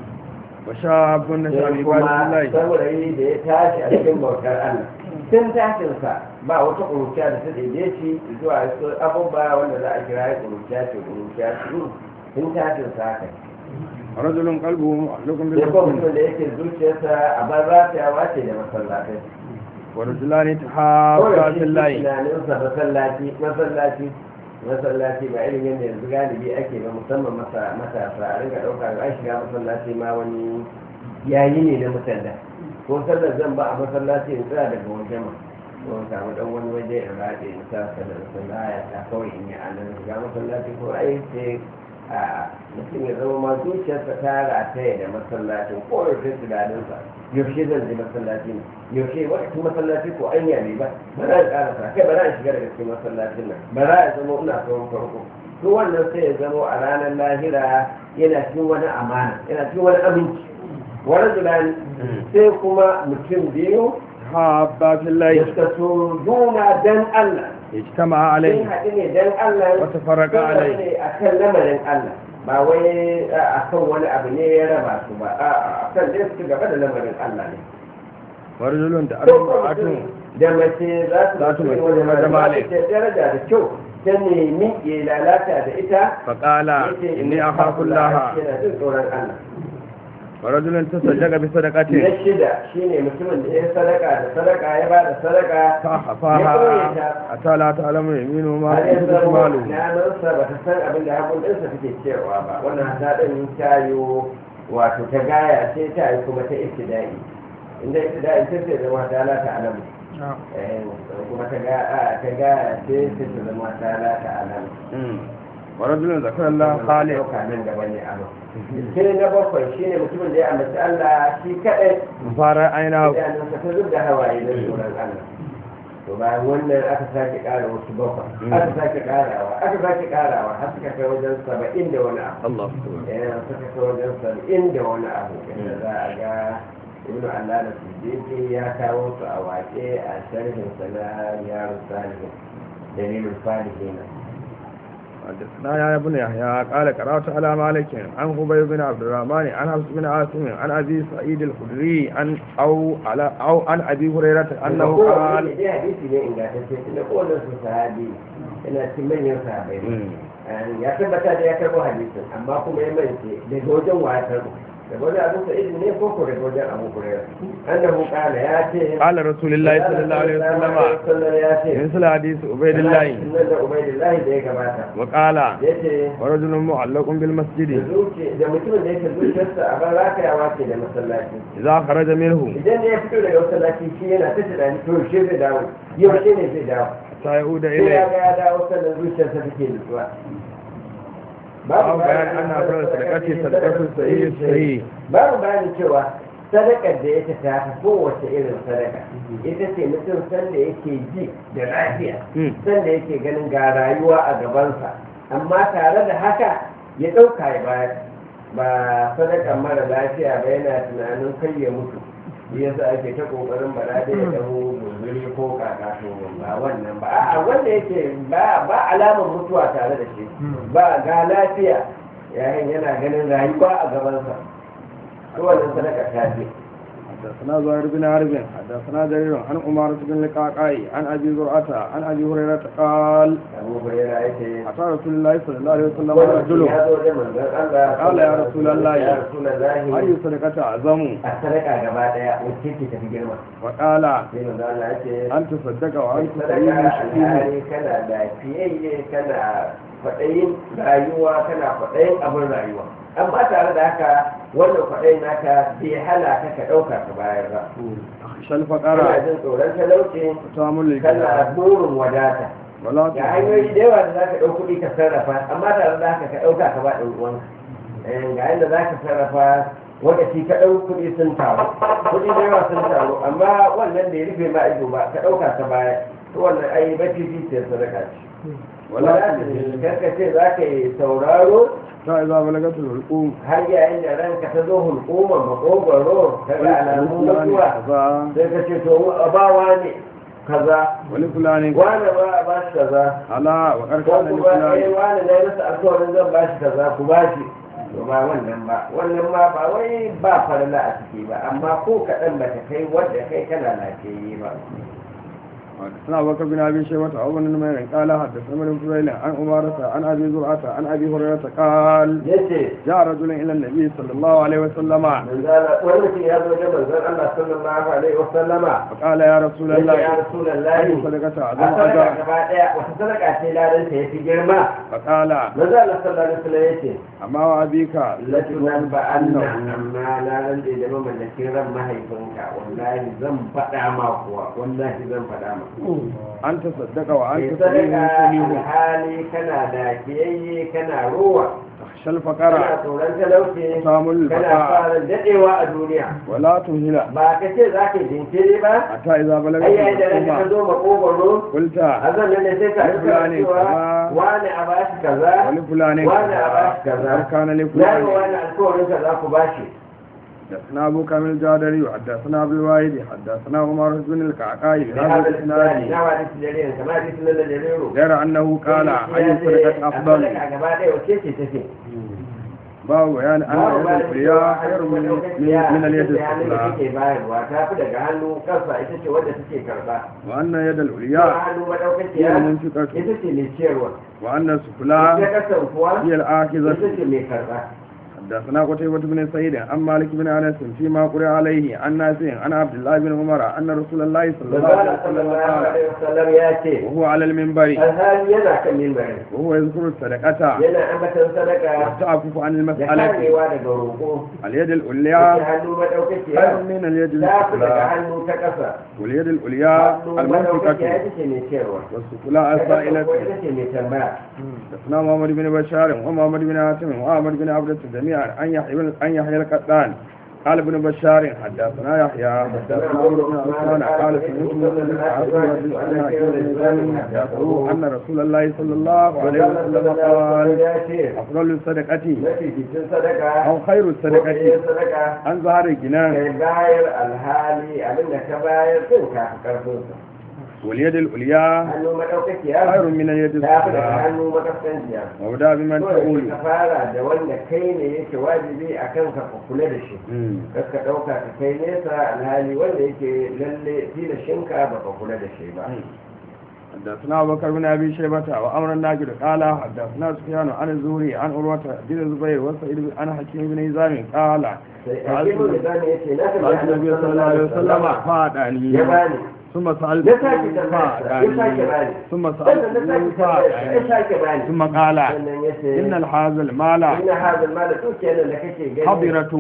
S2: وشاب نشأ
S1: Sai
S2: في
S1: kuma
S2: عباد الله
S1: saurayi da ya tashi a cikin bautar Allah. Tun tashinsa ba wata ƙuruciya da ta daidai shi zuwa wasu abubuwa wanda za a kira ya ƙuruciya ce ƙuruciya ce tun tashinsa haka.
S2: رجل قلبه معلق
S1: Sai kuma
S2: بالمسجد
S1: mutum da yake zuciyarsa a ban ratayawa ce da masallatai.
S2: ورجلان تحابا في الله
S1: tunaninsa masallaci masallaci masallaci ba irin yadda yanzu galibi ake ba musamman matasa a rinka ɗauka da an shiga masallaci ma wani yayi ne na mutanda ko sallar zan ba a masallaci in tsaya daga wajen ma ko samu dan wani waje in rade in sa sallar sallaya ta kawai in yi a nan shiga masallaci ko ai sai a mutum ya zama ma zuciyarsa ta rataye da masallacin ko yaushe tunaninsa yaushe zan je masallaci ne yaushe wata masallaci ko an yame ba ba za a karasa kai ba za a shiga daga cikin masallacin nan ba za a zama ina tsawon farko to wannan sai ya zama a ranar lahira yana cikin wani amana yana cikin wani aminci wani zulani sai kuma mutum biyu
S2: تحابا في الله
S1: da suka so juna dan Allah
S2: اجتمع
S1: sun
S2: عليه
S1: haɗu ne dan Allah
S2: وتفرق
S1: sun haɗu
S2: عليه
S1: ne a kan lamarin Allah ba wai a kan wani abu ne ya raba su ba a kan dai su gaba da lamarin Allah ne
S2: ورجل
S1: ko
S2: تعرف
S1: kuma
S2: امرأة
S1: mutum da mace za su
S2: Za su
S1: mutu
S2: mutu
S1: wani
S2: da
S1: mali
S2: mali.
S1: ta daraja da kyau ta nemi ya lalata da ita
S2: فقال
S1: yace
S2: إني أخاف الله
S1: yana jin tsoron Allah.
S2: ورجل تصدق بصدقة
S1: Na shida shine mutumin da ya sadaka da sadaka ya ba da sadaka ya
S2: فأخفاها
S1: koye ta
S2: حتى لا تعلم يمينه ما
S1: har ya
S2: تنفق
S1: zama
S2: شماله
S1: nanarsa ba ta san abin da hakun ɗinsa take cewa ba wannan hata ɗin tayo wato ta gaya ce ta yi kuma ta ibtida'i inda ibtida'i ta ce zama ta la ta alamu eh, kuma ta gaya ta gaya ce ta ce zama ta la ta alamu
S2: أمم. ورجل ذكر الله خالق
S1: ɗauka nan gaba ne abu sai na bakwai shine mutumin da ya ambaci Allah shi kaɗai
S2: فارع عينه
S1: idanunsa ta zub da hawaye na tsoron Allah to bayan wannan aka sake ƙara wasu bakwai aka sake ƙarawa aka sake ƙarawa har suka kai wajen saba'in da wani abu
S2: الله أكبر
S1: yana suka kai wajen saba'in da wani abu inda za a ga ibn Allah da Siddiqi ya kawo su a waƙe a sharhin sa na Riyadus Salihin dalilul Falihin
S2: حدثنا يا ابن يحيى قال قرأت على مالك عن خبيب بن عبد الرحمن عن حفص بن عاصم عن ابي سعيد الخدري عن او على او عن ابي هريره انه قال
S1: dai hadisi ne ingantacce tunda kowanne su sahabi yana cikin manyan sahabai ya tabbata da ya karbo hadisin amma kuma ya mance daga wajen wa ya karbo daga wajen abu sa'id ne ko ko daga wajen abu hurairah annahu qala ya ce
S2: qala rasulullahi sallallahu alaihi wasallam
S1: ya ce
S2: misal hadisi ubaydillah
S1: inna da ubaydillah da ya gabata
S2: wa qala
S1: yace
S2: wa rajulun mu'allaqun bil masjid
S1: da mutumin da yake zuciyarsa a ban rakayawa ce da masallaci
S2: idza kharaja minhu
S1: idan ya fito daga masallaci shi yana ta tunani to shi zai dawo yau shi ne zai dawo
S2: ta yauda
S1: sai
S2: ilai
S1: ya ga ya dawo sannan zuciyarsa take nutsuwa
S2: babu bayan ana fara sadakati sadakatu sahih sahih
S1: babu bayanin cewa sadakar da ya ta fi kowace irin sadaka ita ce mutum sanda yake ji da lafiya sanda yake ganin ga rayuwa a gabansa amma tare da haka ya ɗauka ya bayar ba sadakar mara lafiya ba yana tunanin kai ya mutu yasa ake ta kokarin ba da ya dawo guzuri ko kakato ba wannan ba a wanda yake ba ba alamar mutuwa tare da shi ba ga lafiya yayin yana ganin rayuwa a gabansa to wannan sadaka ta ce
S2: حدثنا زهير بن حرب حدثنا جرير عن أمارة بن القعقاع عن أبي زرعة عن أبي هريرة قال
S1: أبو هريرة
S2: أتى رسول الله صلى الله عليه وسلم رجل قال يا رسول الله
S1: يا رسول الله
S2: أي صدقة أعظم
S1: الصدقة جبادة وكيف تفجر
S2: وقال أن تصدق وأنت سعيد شكيم
S1: كان لا فيه كان فأين رأيوة كان فأين أبو رأيوة amma tare da haka wannan kwaɗai naka bai hana ka ka ɗauka ka bayar ba.
S2: Shalfa ƙara.
S1: Kana jin tsoron talauci.
S2: Samun
S1: kana burin wadata. Ga hanyoyi da yawa da za ka ɗau kuɗi ka sarrafa amma tare da haka ka ɗauka ka ba ɗan uwanka. Ga yadda za ka sarrafa wanda shi ka ɗau kuɗi sun taru. Kuɗi da yawa sun taru amma wannan da ya rufe ma ido ba ka ɗauka ka bayar. To wannan ai mafi fifiyar sadaka ce. Wala karka ce za ka yi sauraro
S2: ta iza balagatul hulqum
S1: har yayin da ranka ta zo hulquma makogoro ta ga alamun mutuwa sai ka ce to abawa ne kaza
S2: wani fulani
S1: wani ba a bashi kaza
S2: ala wa
S1: ko
S2: karkana ni
S1: kuma
S2: fulani
S1: eh wani na masa alƙawarin zan bashi kaza ku bashi to ba wannan ba wannan ma ba wai ba farla a ciki ba amma ko kaɗan ba ta kai wanda kai kana lafiyayye ba
S2: حدثنا أبو بكر بن أبي شيبة أو بن نمير قال حدثنا ابن فضيل عن أمارة عن أبي زرعة عن أبي هريرة قال جاء رجل إلى النبي صلى الله عليه وسلم فقال يا رسول الله
S1: يا رسول الله
S2: أي صدقة أعظم أجر
S1: وتصدق لا تنسى في جرما
S2: فقال
S1: نزل صلى الله عليه وسلم
S2: أما وأبيك
S1: لتنبأن أما لا ننسى لما من نكيرا ما هيفنك والله زم فدع ما هو والله زم فدع ما
S2: an ta saddaka wa an ta
S1: sadaka hali kana da kiyayye kana ruwa
S2: shal fakara
S1: kana tsoron talauci
S2: samun
S1: kana
S2: faka
S1: fara dadewa a duniya
S2: wala tuhila
S1: ba ka ce za ka jinkiri ba
S2: hatta idza balaga
S1: ai da ranka ka zo makogoro
S2: kulta
S1: azan nan sai ka
S2: Wani fulani
S1: cewa
S2: kaza.
S1: wani a bashi kaza
S2: wani fulani
S1: wani a bashi kaza
S2: kana li
S1: na
S2: fulani
S1: wani alkawarin kaza ku bashi
S2: حدثنا أبو كامل الجادري وحدثنا أبو الواحد حدثنا عمر بن الكعكاء بهذا
S1: بهذا
S2: الإسناد
S1: الاسناد نوع الاسنادين كما حديث لنا الجرير
S2: غير أنه قال أي صدقة أفضل باب بيان أن اليد العليا خير من من اليد السفلى وأن اليد العليا هي المنفقة وأن السفلى هي الآخذة حدثنا قتيبة بن سعيد عن مالك بن أنس فيما قرئ عليه عن نافع عن عبد الله بن عمر أن رسول الله صلى الله عليه وسلم قال وهو على المنبر وهو يذكر الصدقة والتعفف عن المسألة اليد العليا خير من اليد السفلى واليد العليا المنفقة والسفلى السائلة. حدثنا محمد بن بشار ومحمد بن حاتم وأحمد بن عبد جميعا أن يحيى أن يحيى القطان قال ابن بشار حدثنا يحيى حدثنا عمرو بن عثمان قال سمعت من حدثه أن رسول الله صلى الله عليه وسلم قال أفضل الصدقة أو خير الصدقة عن ظهر الجنان واليد العليا
S1: hannu madaukakiya
S2: خير من اليد
S1: ta fi daga
S2: السفلى
S1: hannu makaskanciya
S2: وابدأ بمن
S1: dole
S2: تقول
S1: ka fara da wanda kai ne yake wajibi a kan ka kula da shi kar ka ɗauka ka kai nesa alhali wanda yake lalle tilashinka ba ka kula da shi ba.
S2: حدثنا أبو بكر بن أبي شيبة وأمر الناجد قال حدثنا سفيان عن الزهري عن عروة بن الزبير وسعيد عن حكيم بن هزام قال سألت النبي صلى الله عليه وسلم فأدعني ثم سألت فأدعني ثم سألت فأدعني ثم قال إن هذا المال حضرة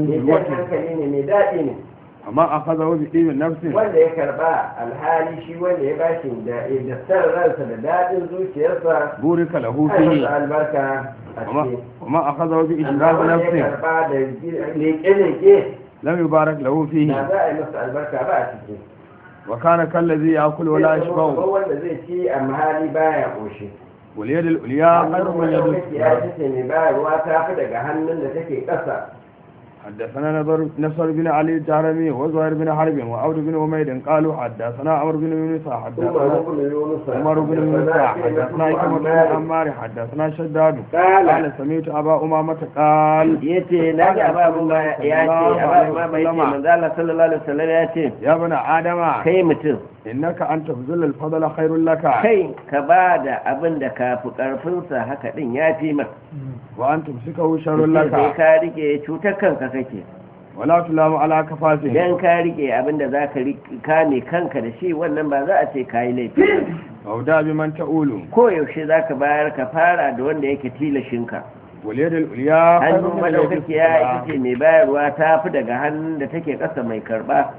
S2: الوتر amma a kaza wabi ɗimin nafsin
S1: wanda ya karba alhali shi wanda ya bashi da san ransa da daɗin zuciyarsa
S2: burika lahu fihi
S1: albarka a cikin
S2: amma a kaza wabi israfi nafsin
S1: ya karba da leƙe-leƙe
S2: lam yubarak lahu fihi
S1: na za a yi masa albarka ba a ciki
S2: wa kana kallazi ya'kulu wala yashba'u
S1: ko wanda zai ci amma hali baya koshi
S2: wal yadul ulya khairu min yadul
S1: ya ce mai bayarwa ta fi daga hannun da take ƙasa.
S2: حدثنا نصر بن علي الجهرمي وزهير بن حرب وعبد بن حميد قالوا حدثنا عمر بن يونس حدثنا عمر بن يونس حدثنا إكرمة بن عمار حدثنا شداد قال سمعت أبا أمامة قال
S1: يتي نجي أبا أمامة ياتي أبا أمامة يتي من ذلك صلى الله عليه وسلم ياتي
S2: يا ابن آدم
S1: كي متن
S2: إنك أن تبذل الفضل خير لك
S1: كي كبادة أبن دكا فكرفنسا هكا دين ياتي مك
S2: وأن تمسكه شر لك
S1: sai ka rike cutar kanka kake
S2: wala tulamu ala kafasin
S1: dan ka rike abinda zaka kame kanka da shi wannan ba za a ce kai laifi
S2: auda bi man ta'ulu
S1: ko yaushe zaka bayar ka fara da wanda yake tilashinka
S2: wal yadul ulya
S1: hannu madaukakiya ita ce mai bayarwa ta fi daga hannun da take kasa mai karba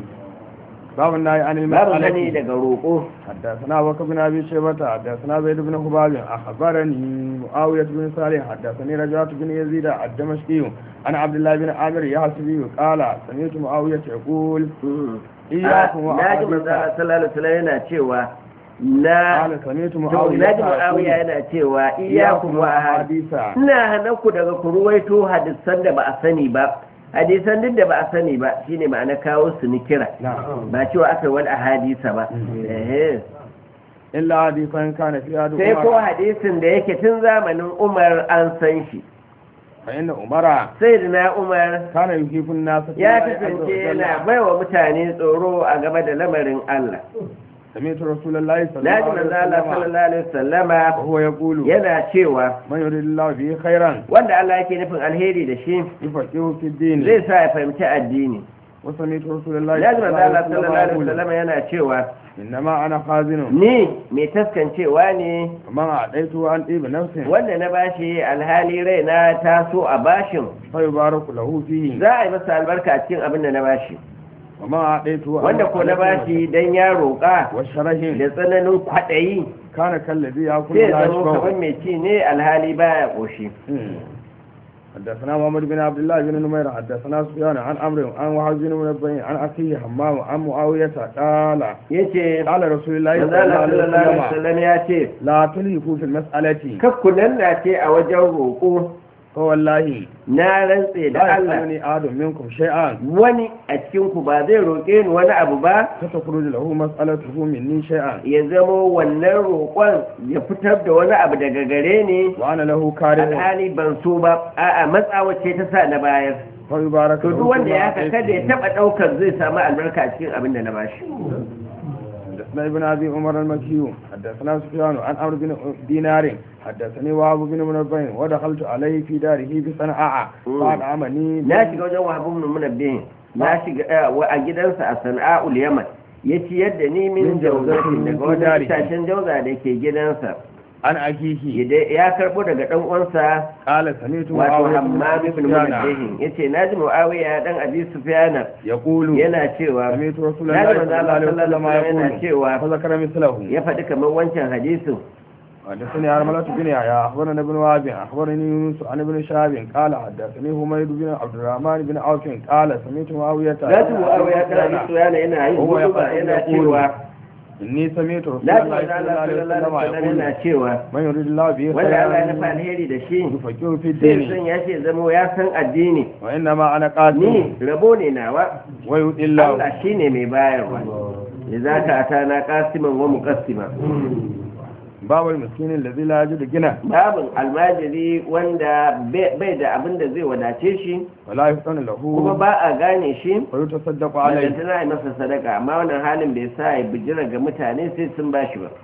S2: باب النهي عن
S1: باب
S2: المسألة
S1: النهي daga roƙo
S2: حدثنا أبو بكر بن أبي شيبة حدثنا زيد بن خباب أخبرني معاوية بن صالح حدثني رجاء بن يزيد الدمشقي عن عبد الله بن عامر يحسبي قال سمعت معاوية يقول إياكم
S1: وأحاديث صلى الله عليه وسلم yana cewa na
S2: قال سمعت معاوية
S1: naji Muawiya yana cewa iyyakum wa ahadisa ina hanaku daga ku ruwaito hadisan da ba a sani ba hadisan duk da ba a sani ba shine ma'ana kawo su ni kira ba cewa aka wal ahadisa ba eh
S2: illa hadisan kana fi hadu
S1: sai ko hadisin da yake tun zamanin Umar an san shi
S2: fa inna umara
S1: sayyidina Umar
S2: kana yukifun nas
S1: ya kasance yana baiwa mutane tsoro a gaba da lamarin Allah
S2: سمعت رسول الله صلى
S1: naji
S2: الله
S1: manzo
S2: عليه
S1: Allah
S2: وسلم
S1: sallallahu alaihi wasallama
S2: وهو يقول
S1: yana cewa
S2: من يريد الله به خيرا
S1: wanda Allah yake nufin alheri da shi
S2: يفقهه في الدين
S1: zai sa ya fahimci addini
S2: وسمعت رسول الله
S1: naji
S2: صلى
S1: manzo
S2: الله
S1: Allah
S2: عليه
S1: sallallahu alaihi
S2: وسلم
S1: wasallama yana cewa
S2: إنما أنا خازن
S1: ni mai taskancewa ne
S2: ومن أعطيته عن طيب نفسه
S1: wanda na bashi alhali raina ta so a bashin
S2: فيبارك له فيه
S1: za a yi masa albarka a cikin abin da na bashi
S2: ومن أعطيته عن
S1: wanda ko na bashi dan ya roƙa
S2: والشرح
S1: da tsananin kwaɗayi
S2: كان كالذي يأكل
S1: zai
S2: ولا
S1: zama kamar
S2: يشبع
S1: mai ci ne alhali baya ƙoshi
S2: حدثنا محمد بن عبد الله بن نمير حدثنا سفيان عن عمرو عن وهب بن منبه عن أخيه حمام عن معاوية قال
S1: yace
S2: قال رسول الله
S1: manzo
S2: صلى الله
S1: Allah sallallahu
S2: عليه
S1: alaihi
S2: وسلم
S1: wasallam ya ce
S2: لا تلهكوا في المسألة
S1: kakkunan na ce a wajen roƙo
S2: فوالله
S1: na rantse da
S2: لا
S1: Allah
S2: يسألني أحد منكم شيئا
S1: wani a cikin ku ba zai roƙe ni wani abu ba
S2: فتخرج له مسألته مني شيئا
S1: ya zamo wannan roƙon ya fitar da wani abu daga gare ni
S2: وأنا له كاره
S1: alhali ban so ba a'a matsawace ta sa na bayar
S2: فيبارك
S1: to
S2: له
S1: duk wanda
S2: فيما
S1: ya haka kada ya
S2: أعطيته.
S1: taba daukar zai samu albarka a cikin abin da na bashi
S2: حدثنا ابن ابي عمر المكي حدثنا سفيان عن عمرو بن دينار حدثني وهب بن منبه ودخلت عليه في داره بصنعاء فأطعمني
S1: na shiga wajen wahabun mun munabbihin na shiga a gidansa a sana'ul yaman ya ciyar da ni min
S2: Min jawzatin
S1: jawzatin daga
S2: min
S1: wajen
S2: dari.
S1: itacen jauza da ke gidansa
S2: عن أخيه
S1: ya karbo daga dan uwansa
S2: قال سمعت
S1: wato
S2: معاوية بن
S1: hammam
S2: أبي
S1: ibn
S2: سفيان
S1: munabbihin yace naji muawiya dan abi sufyan
S2: يقول
S1: yana cewa
S2: سمعت رسول
S1: naji
S2: الله
S1: manzo
S2: صلى الله
S1: Allah
S2: عليه
S1: sallallahu
S2: وسلم
S1: alaihi wasallam yana
S2: يقول
S1: cewa
S2: فذكر مثله
S1: ya faɗi kamar wancan hadisin
S2: حدثني عرملة بن يحيى أخبرنا ابن وهب أخبرني يونس عن ابن شهاب قال حدثني حميد بن عبد الرحمن بن عوف قال سمعت معاوية
S1: zatu muawiya dan abi sufyan yana yin
S2: وهو
S1: hutuba
S2: يقول
S1: yana cewa
S2: إني سمعت رسول
S1: naji
S2: الله
S1: manzo
S2: صلى الله
S1: Allah
S2: عليه
S1: sallallahu alaihi
S2: وسلم
S1: wasallam yana
S2: يقول
S1: cewa
S2: من يريد الله به
S1: wanda Allah ya nufa
S2: خيرا
S1: alheri da shi
S2: يفقهه في
S1: sai
S2: الدين
S1: sun ya ce zamo ya san addini
S2: وإنما أنا قاسم
S1: ni rabo ne nawa
S2: ويؤتي الله
S1: Allah shine mai bayarwa idza ka atana qasiman wa muqassima
S2: babul miskinin da zai laji da gina
S1: babin almajiri wanda bai da abin da zai wadace shi
S2: wala yaftan lahu
S1: kuma ba a gane shi
S2: fa yutasaddaqu alayhi
S1: tana yi masa sadaka amma wannan halin bai sa ya bijira ga mutane sai sun bashi ba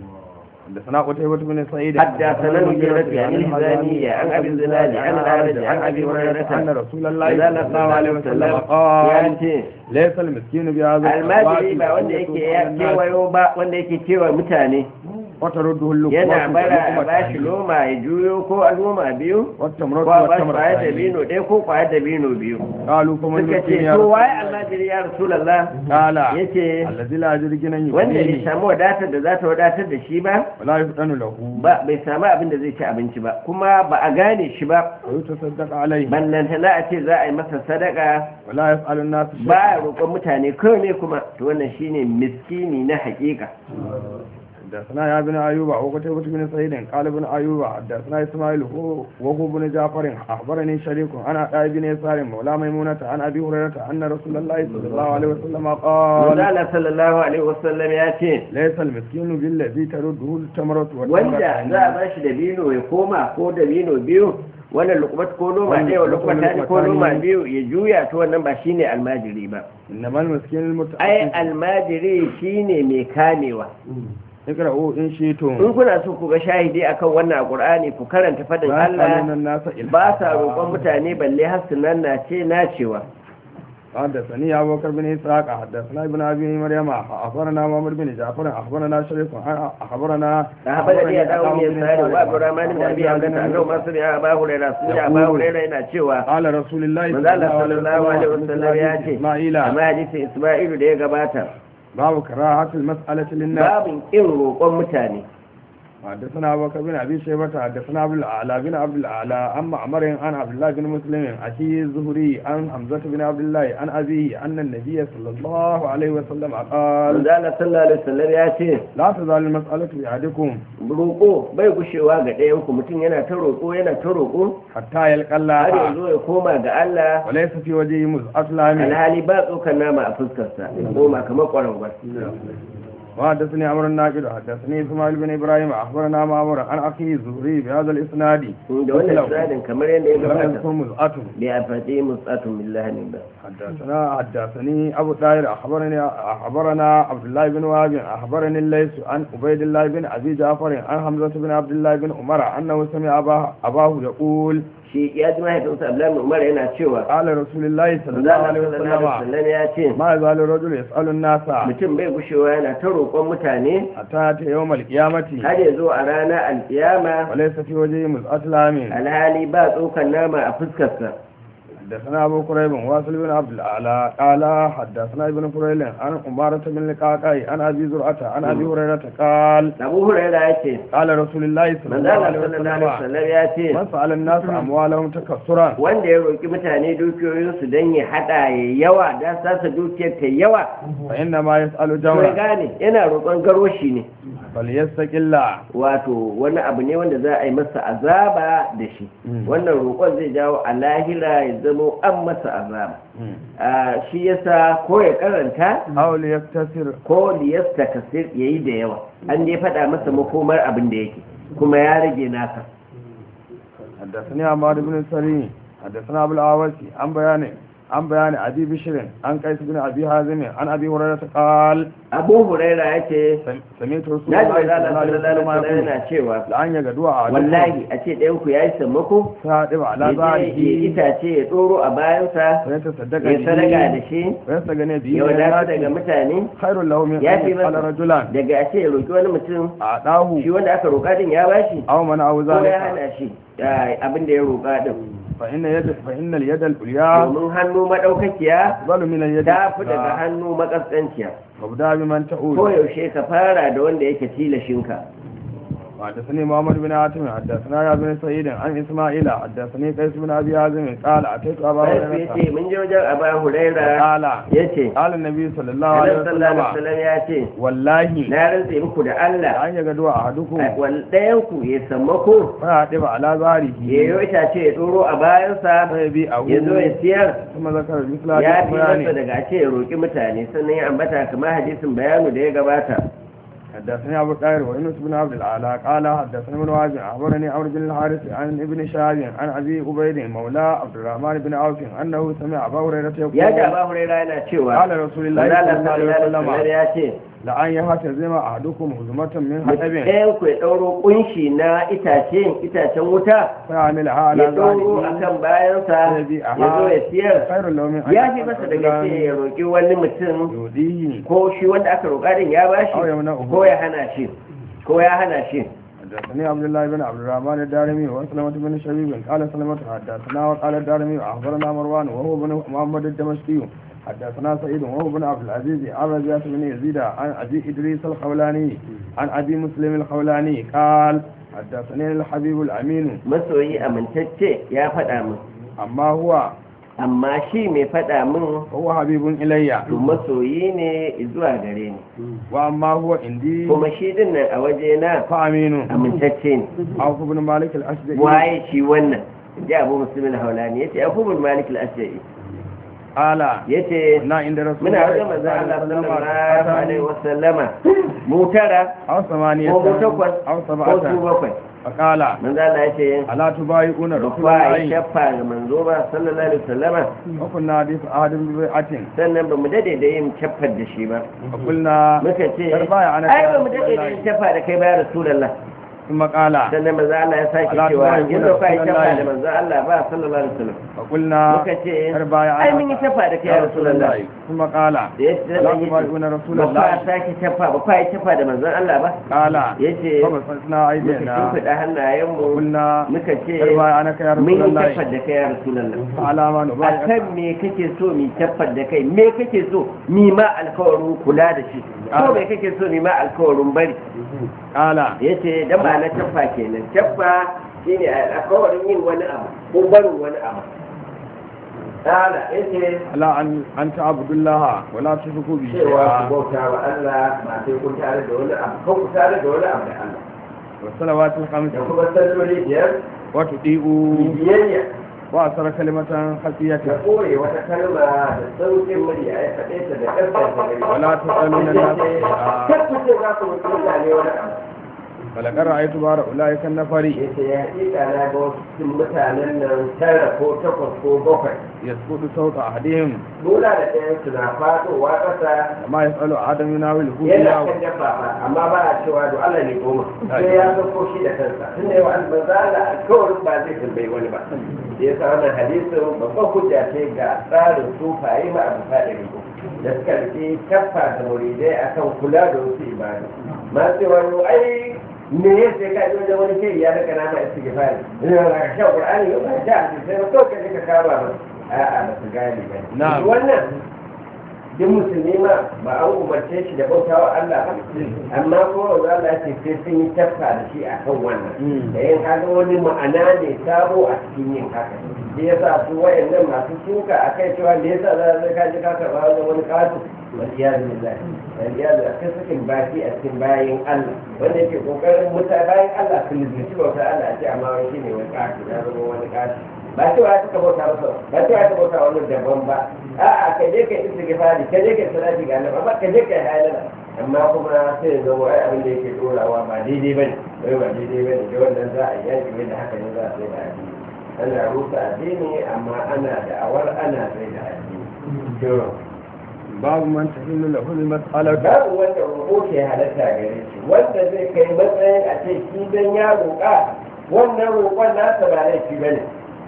S2: حدثنا قتيبة بن سعيد
S1: حدثنا المغيرة عن الهزانية عن أبي الزناد عن الأعرج عن أبي هريرة
S2: أن رسول الله صلى الله عليه وسلم قال ليس المسكين بهذا
S1: الماجري با wanda yake kewayo ba wanda yake kewa mutane
S2: wata ruddu hullu
S1: yana bara a bashi loma ya juyo ko a loma biyu
S2: wata
S1: ko
S2: muratu
S1: a
S2: wata
S1: bashi kwaya da bino ɗaya ko kwaya da bino biyu
S2: qalu kuma
S1: suka ce to waye almajiri ya rasulallah
S2: qala
S1: yace
S2: allazi la jirginan yi
S1: wanda bai samu wadatar da za ta wadatar da shi ba
S2: wala yafdanu lahu
S1: ba bai samu abin da zai ci abinci ba kuma ba a gane shi ba
S2: wa yutasaddaqa alayhi
S1: ballantana a ce za a yi masa sadaka
S2: wala yaf'alu an-nas
S1: ba ya roƙon mutane kawai ne kuma to wannan shine miskini na haƙiƙa
S2: حدثنا يا ابن أيوب وقتيبة بن سعيد قال ابن أيوب حدثنا إسماعيل وهو بن جعفر أخبرني شريك عن عطاء بن يسار مولى ميمونة عن أبي هريرة أن رسول الله صلى الله عليه وسلم قال
S1: قال صلى الله عليه وسلم ياتي
S2: ليس المسكين بالذي ترده التمرة
S1: wanda za a bashi dabino ya koma ko dabino biyu wannan lukumat ko noma ɗaya wa lukumat ko noma biyu ya juya to wannan ba shine almajiri ba
S2: إنما المسكين المتعفف
S1: ai almajiri shine mai kamewa
S2: ikra'u in shi'tum
S1: in kuna so ku ga shahidi akan wannan Qur'ani ku karanta fadin Allah ba sa roƙon mutane balle har sunan na ce na cewa
S2: حدثني أبو بكر بن إسحاق حدثنا ابن أبي مريم أخبرنا محمد بن جعفر أخبرنا شريف أخبرنا
S1: أخبرني أبو بن سعيد وأبو الرحمن بن أبي عبد أنه مصر أبا هريرة سمع أبا هريرة إلى شوى
S2: قال رسول الله
S1: صلى الله عليه وسلم يأتي
S2: إسماعيل
S1: أما حديث إسماعيل ده قباتا
S2: باب كراهة المسألة للناس
S1: باب إن روقون متاني
S2: حدثنا أبو بكر بن أبي شيبة حدثنا عبد الأعلى بن عبد الأعلى عن معمر عن عبد الله بن مسلم أخي الزهري عن حمزة بن عبد الله عن أبيه أن النبي صلى الله عليه وسلم قال
S1: قال صلى الله عليه وسلم يأتي
S2: لا تزال المسألة بأحدكم
S1: roƙo bai gushewa ga ɗayan ku mutum yana ta roƙo yana ta roƙo
S2: حتى يلقى
S1: har
S2: الله
S1: yanzu ya koma ga Allah
S2: وليس في وجهه مزعة لام
S1: alhali ba tsokar nama a fuskarsa ya koma kamar ƙwarangwar
S2: وحدثني عمرو الناقد حدثني اسماعيل بن ابراهيم اخبرنا معمر عن اخيه الزهري بهذا الاسناد
S1: da wannan isnadin kamar yadda ya
S2: لم
S1: gabata
S2: يذكر مزعة
S1: bai a fati musatun billahi ba
S2: حدثنا حدثني ابو طاهر اخبرني اخبرنا عبد الله بن وهب اخبرني الليث عن عبيد الله بن ابي جعفر عن حمزه بن عبد الله بن عمر انه سمع اباه اباه يقول
S1: shi ya ji mahaifinsa Abdullahi bin Umar yana cewa
S2: قال رسول الله صلى الله عليه وسلم
S1: sallallahu ya ce
S2: ما يزال الرجل يسأل الناس
S1: mutum bai gushewa yana ta roƙon mutane
S2: حتى يأتي يوم القيامة
S1: har ya zo a ranar alkiyama
S2: وليس في وجهه مزعة لام
S1: alhali ba tsokar nama a fuskarsa
S2: حدثنا أبو كريب واصل بن عبد الأعلى قال حدثنا ابن فضيل عن عمارة بن القعقاع عن أبي زرعة عن أبي هريرة قال
S1: Abu Hurairah ya ce
S2: قال رسول الله صلى الله
S1: manzala
S2: عليه
S1: sallallahu alaihi
S2: وسلم
S1: wasallam ya ce
S2: من سأل الناس أموالهم تكسرا
S1: wanda ya roƙi mutane dukiyoyinsu don ya haɗa ya yawa don sasa dukiyar ta yawa
S2: فإنما يسأل
S1: to
S2: جورا
S1: gane yana roƙon garoshi ne
S2: فليستق الله
S1: wato wani abu ne wanda za a yi masa azaba da shi wannan roƙon zai jawo a lahira ya zamo an masa azaba a shi yasa ko ya karanta
S2: أو ليكتسر
S1: ko liyasta kasir ya yi da yawa an dai faɗa masa makomar abin da yake kuma ya rage nasa
S2: حدثني عمار بن سري حدثنا أبو العاوسي عن بيان عن بيان أبي بشر عن قيس بن أبي حازم عن أبي هريرة قال
S1: abu huraira ya ce
S2: سمعت رسول
S1: na ji
S2: الله
S1: manzala
S2: صلى الله عليه
S1: sallallahu alaihi
S2: وسلم
S1: wasallam yana cewa
S2: لأن يقدوا على
S1: wallahi a ce ɗayanku ya yi sammako
S2: سادب على
S1: ya je ya
S2: ظهره
S1: itace ya tsoro a bayansa
S2: فيتصدق
S1: ya sadaka da
S2: به
S1: shi
S2: ويستغني به
S1: ya
S2: من
S1: wadata daga
S2: الناس
S1: mutane
S2: خير له من
S1: ya
S2: أن
S1: fi
S2: يسأل
S1: masa
S2: رجلا
S1: daga a ce ya roƙi wani mutum
S2: أعطاه
S1: shi wanda aka roƙa din ya bashi
S2: أو منعه
S1: ko ya
S2: ذلك
S1: hana shi abin da ya roƙa din
S2: فإن يد فإن اليد العليا
S1: domin hannu madaukakiya
S2: أفضل من اليد
S1: ta fi daga
S2: السفلى
S1: hannu makaskanciya
S2: وابدأ بمن
S1: ko
S2: تعود
S1: yaushe ka fara da wanda yake tilashinka
S2: حدثني محمد بن عاصم حدثنا يا بن سعيد عن اسماعيل حدثني قيس بن ابي حازم قال اتيت ابا هريره
S1: yace mun je wajen Abu Huraira
S2: قال
S1: yace
S2: قال النبي صلى الله عليه
S1: Annabi sallallahu alaihi
S2: وسلم
S1: wasallam yace
S2: والله
S1: na rantse muku da Allah
S2: an yaga duwa ahadukum
S1: wal dayan ku ya sammako
S2: fa diba ala zarihi
S1: yayo itace ya doro a bayansa
S2: sai bi abu
S1: ya zo ya siyar
S2: kuma zakar misla
S1: ya fi
S2: bayani
S1: masa daga ce ya roƙi mutane sannan ya ambata kamar hadisin bayanu da ya gabata
S2: حدثني أبو الطاهر ويونس بن عبد الأعلى قال حدثني ابن واجع أخبرني عمرو بن الحارث عن ابن شهاب عن أبي عبيد مولى عبد الرحمن بن عوف أنه سمع أبا هريرة يقول
S1: ya ji Abu Huraira yana cewa
S2: قال رسول الله صلى الله عليه وسلم
S1: ya ce
S2: لأن يهتزم أحدكم هزمة من حطب
S1: ɗayan ku ya ɗauro ƙunshi na itace itacen wuta
S2: فيعملها على
S1: ya ɗauro a
S2: ذلك
S1: kan bayansa ya zo ya siyar
S2: خير له من أن
S1: ya fi masa daga ce ya roƙi wani mutum
S2: يؤذيه
S1: ko shi wanda aka roƙa din ya bashi
S2: أو يمنعه
S1: ko ya hana shi ko ya hana shi
S2: حدثني عبد الله بن عبد الرحمن الدارمي وسلمة بن شبيب قال سلمة حدثنا وقال الدارمي أخبرنا مروان وهو بن محمد الدمشقي حدثنا سعيد وهو بن عبد العزيز عن ربيعة بن يزيد عن أبي إدريس الخولاني عن أبي مسلم الخولاني قال حدثني الحبيب الأمين
S1: masoyi amintacce ya faɗa min
S2: أما هو
S1: amma shi mai faɗa min
S2: هو حبيب إلي
S1: to masoyi ne zuwa gare ni
S2: وأما هو عندي
S1: kuma shi din nan a waje na
S2: فأمين
S1: amintacce ne
S2: عوف بن مالك الأشجعي
S1: waye shi wannan ji abu musulmin haulani yace abu bin malik al-ashja'i
S2: قال
S1: yace
S2: na inda rasul
S1: muna wajen manzo Allah sallallahu alaihi wasallama mu tara
S2: أو ثمانية
S1: ko mu takwas
S2: أو
S1: ko su
S2: سبعة
S1: bakwai
S2: فقال
S1: manzo Allah yace
S2: ألا تبايعون رسول
S1: ba a
S2: الله
S1: shafa ga manzo ba sallallahu alaihi wasallama
S2: وكنا حديث أحد ببيعة
S1: sannan ba mu dade da yin shaffar da shi ba
S2: فقلنا
S1: muka ce
S2: تربايع أنا
S1: ai ba mu dade da yin shafa da kai ba rasulullah
S2: ثم قال
S1: sannan manzo Allah ya sake
S2: Ala
S1: cewa
S2: tubayi
S1: yin
S2: kuna
S1: da kai shafa
S2: Rasulullahi.
S1: da manzo Allah ba sallallahu alaihi wasallam
S2: فقلنا
S1: muka ce
S2: تربايع
S1: ai mun yi shafa da kai ya rasulullah
S2: ثم قال
S1: da ya ce
S2: لا تبايعون رسول
S1: ba
S2: الله
S1: fa sake shafa ba fa yi shafa da manzon Allah ba
S2: قال
S1: yace
S2: فبسطنا
S1: muka
S2: أيدينا
S1: shimfiɗa hannayenmu
S2: وقلنا
S1: muka ce
S2: تربايع أنك يا
S1: mun
S2: رسول
S1: yi
S2: الله
S1: shafa da kai ya rasulullah
S2: فعلى ما
S1: a
S2: نبايع
S1: kan me kake so mi tabbar da kai me kake so mi ma alkawarin kula da shi ko me kake so mi ma alkawarin bari
S2: قال
S1: yace dan ba na tabba kenan tabba shine alkawarin yin wani abu ko barin wani abu kala yace
S2: لا أن أن تعبد الله ولا تشركوا به
S1: cewa ku
S2: شيئا
S1: bauta wa Allah ba sai kun tare da wani abu ko ku tare da wani abu da Allah
S2: والصلوات الخمس
S1: da kuma salloli biyar
S2: وتطيعوا
S1: biyayya
S2: وأثر كلمة
S1: da
S2: خفية
S1: kore wata kalma da saukin murya ya faɗe ta da ƙarfafa
S2: ولا تسألون الناس شيئا
S1: tabbace za ku mutu mutane wani abu
S2: فلقد رأيت بار أولئك النفر
S1: yace ya hakika na ga wasu cikin mutanen nan tara ko takwas ko bakwai
S2: يسقط صوت أحدهم
S1: Bola da ɗayan su na faɗowa ƙasa
S2: كما يسأل آدم يناوله
S1: yana
S2: إياه
S1: kan dabba ba amma ba a cewa do Allah ne goma sai ya sauko shi da kansa tunda yawa manzo Allah alkawarin ba zai tambayi wani ba da yasa wannan hadisin babban hujja ce ga tsarin sufaye ma abu faɗi riko da suka rike kafa da muridai akan kula da wasu ibadu ma cewa ai me ya sai ka ji wajen wani ke ya daga nama istighfari ina da ka sha qur'ani ba da sai ba to ka ka kaba ba a'a ba su gane ba
S2: Na'am.
S1: wannan duk musulmi ma ba an umarce shi da bautawa Allah ba amma ko wanda Allah ya ce sai sun yi tafka da shi akan wannan da yin kaga wani ma'ana ne sabo a cikin yin haka shi yasa su wayannan masu suka akai cewa da yasa za ka ji ka karba wajen wani kasu waliyadu billahi waliyadu akai sakin baki a cikin bayin Allah wanda yake kokarin mutane bayin Allah su lizinci bauta Allah a ce amma wani shine wani kasu ya zama wani kasu ba cewa ya suka bauta masa ba cewa ya bauta wani daban ba a'a ka je ka yi istighfari ka je ka yi salati ga Allah amma ka je ka yi halala amma kuma sai ya zama ai abin da yake dorawa ba daidai bane wai ba daidai bane da wannan za a yi yaki da haka ne za a sai da addini ana rusa addini amma ana da awar ana sai da addini to
S2: babu man tahillu lahu al-mas'alatu
S1: babu wanda roƙo ke halatta gare shi wanda zai kai matsayin a ce shi dan ya roƙa wannan roƙon nasa ba laifi bane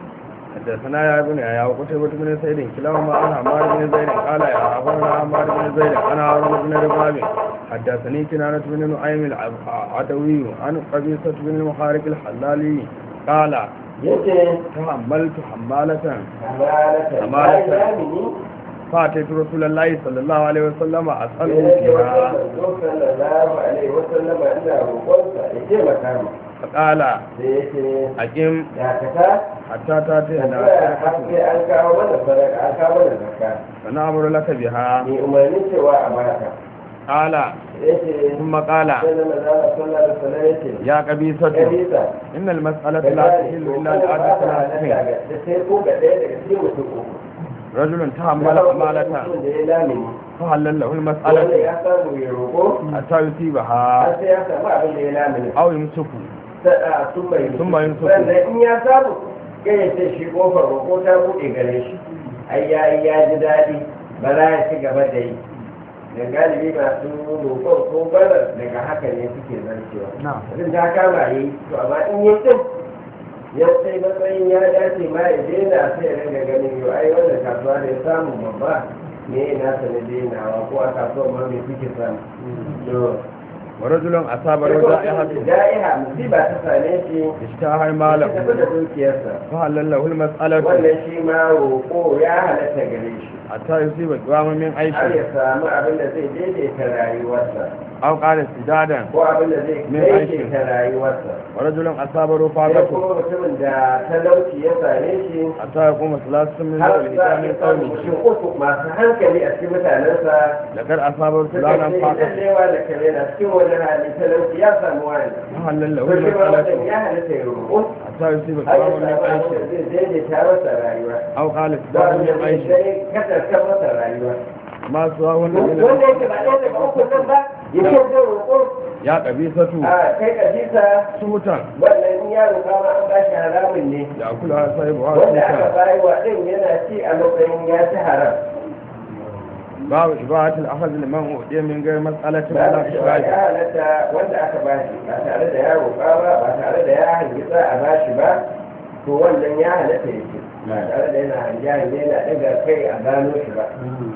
S2: حدثنا يا ابن يا وقتيبة بن سعيد كلاهما عن عمار بن زيد قال يا أخبرنا عمار بن زيد أنا هارون بن رباب حدثني كنانة بن نعيم العدوي عن قبيصة بن المخارق الحلالي قال
S1: yace
S2: تحملت حمالة
S1: amalata
S2: Amalata.
S1: amalata
S2: فأتيت رسول الله صلى الله عليه وسلم أسأله
S1: sai ya ce
S2: فيها
S1: wasu sallallahu alaihi wasallama ina roƙonsa ya ce makama
S2: فقال
S1: sai ya ce
S2: أقم
S1: dakata
S2: حتى تأتينا
S1: har
S2: صدقة
S1: sai an kawo mana sadaka an kawo mana zakka
S2: فنأمر لك بها
S1: ni umarni cewa a baka
S2: قال
S1: yace
S2: ثم قال
S1: sai na manzala sallallahu alaihi wasallam yace
S2: يا قبيصة
S1: kabisa
S2: إن المسألة لا تحل إلا لأحد ثلاثين
S1: da sai ko ga ɗaya daga cikin mutum uku
S2: رجل تحمل
S1: mutum
S2: أمالة
S1: da ya lamini
S2: فهلل له
S1: wanda
S2: المسألة
S1: ya samu ya roƙo
S2: حتى يصيبها
S1: har sai ya samu abin da ya lamini
S2: أو يمسك
S1: sada sun bai
S2: Sun bai mutu.
S1: sannan in ya samu kai ya ce shi kofar roƙo ta buɗe gare shi ai ya yi ya ji daɗi ba za ya ci gaba da yi da galibi masu roƙon ko barar daga haka ne suke zancewa idan ta kama yi to amma in yi tsin ya sai matsayin ya dace ma ya daina sai ya ringa ganin yau ai wannan kasuwa da ya samu babba ne na sa na dainawa ko a kasuwar ma mai suke samu
S2: ورجل أصاب رزائها
S1: da'iha musiba ta same shi
S2: اشتهى
S1: ya
S2: ماله
S1: tafi da dukiyarsa
S2: فهلل له المسألة
S1: wannan shi ma roƙo ya halatta gare shi
S2: حتى يصيب قواما من
S1: har
S2: عيشه
S1: ya samu abin da zai daidaita rayuwarsa
S2: أو قال استدادا
S1: ko abin da zai
S2: Min
S1: daidaita rayuwarsa
S2: ورجل أصاب
S1: sai
S2: رفاقته
S1: kuma mutumin da talauci ya same shi
S2: حتى يقوم ثلاثة من
S1: har
S2: ذوي
S1: za
S2: الإسلام
S1: a
S2: من
S1: samu
S2: قومه
S1: mutum uku masu hankali a cikin mutanensa
S2: لقد أصاب
S1: suka
S2: فلانا
S1: ce
S2: فاقته
S1: idan lewa da kare na cikin wani hali talauci ya samu wani
S2: فهلل له
S1: to shi ma wannan
S2: المسألة
S1: ya halatta ya roƙo
S2: حتى يصيب
S1: har ya
S2: قواما من
S1: samu abin da
S2: عيشه
S1: zai daidaita masa rayuwa
S2: أو قال
S1: ba
S2: استدادا
S1: abin da
S2: من
S1: zai
S2: عيشه
S1: dai kasarkar masa rayuwa
S2: ما سواهن من
S1: wanda yake ba ɗaya daga uku nan ba ya ce zai roƙo
S2: يا قبيصة
S1: a kai kabisa
S2: سوتا
S1: wannan in ya roƙa ma an bashi haramun ne
S2: يأكلها صاحبها
S1: wanda aka
S2: سوتا
S1: bayi wa ɗin yana ci a matsayin ya ci haram
S2: باب إباحة الأخذ لمن أؤدي من غير مسألة
S1: ba
S2: ولا
S1: da cewa ya
S2: إشراك
S1: halatta wanda aka bashi ba tare da ya roƙa ba ba tare da ya hangitsa a bashi ba to wannan ya halatta ya ce ba tare da yana hange hange yana ɗaga kai a gano shi ba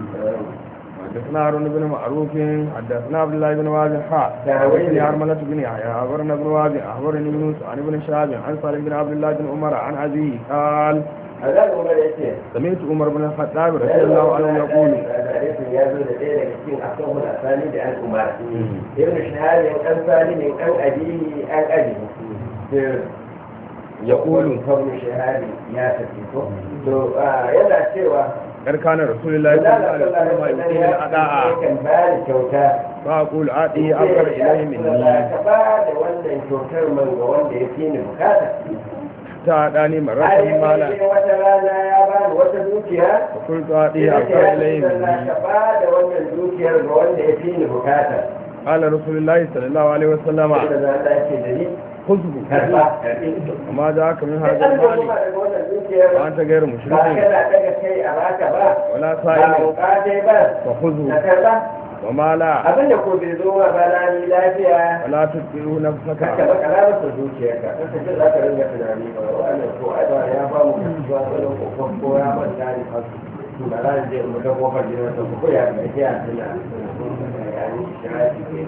S2: حدثنا هارون بن معروف حدثنا عبد الله بن وازع حاء حدثني هرملة بن يحيى أخبرنا بن وازع أخبرني بن يوسف عن ابن شهاب عن سالم بن عبد الله بن عمر عن أبيه قال
S1: هذا umar ya ce
S2: سمعت عمر بن الخطاب رضي الله عنه يقول
S1: hadisin ya zo da ɗaya daga cikin abubuwan asali da an umar ibn shahabin an salimin an abihi an abihi
S2: يقول
S1: kawai shahadi ya tafi ko to yana cewa
S2: قد كان رسول الله صلى الله عليه وسلم يؤتيه الأداء
S1: kan bani kyauta
S2: فأقول آتيه أكثر إليه مني
S1: ka ba da wannan kyautar man ga wanda ya fi ni bukata
S2: فأعطاني مرة
S1: ai
S2: مالا
S1: sai wata rana ya bani wata dukiya
S2: فقلت آتيه أكثر إليه مني
S1: ka ba da wannan dukiyar ga wanda ya fi ni bukata
S2: قال رسول الله صلى الله عليه وسلم
S1: da za Allah ce da ni
S2: خذه
S1: karba
S2: وما ذاك من
S1: sai
S2: هذا
S1: an goma
S2: المال
S1: daga wannan dukiyar
S2: وأنت غير
S1: ba
S2: مشرك
S1: kana daga kai a baka ba
S2: ولا
S1: ba
S2: صائم
S1: bukata ba ka
S2: فخذه
S1: karba
S2: وما لا
S1: abin da ko bai zo ma ba lani lafiya
S2: ولا تتبعوا
S1: kaka
S2: نفسك
S1: ba kana masa zuciyarka kaka ce za ka ringa tunani ba wannan ko ai ba ya ba mu kasuwa wani kokon ko ya manta ne fasu to ba za je mu ga kofar gidan sa ko ya ga ya tuna ya ni shirafi ke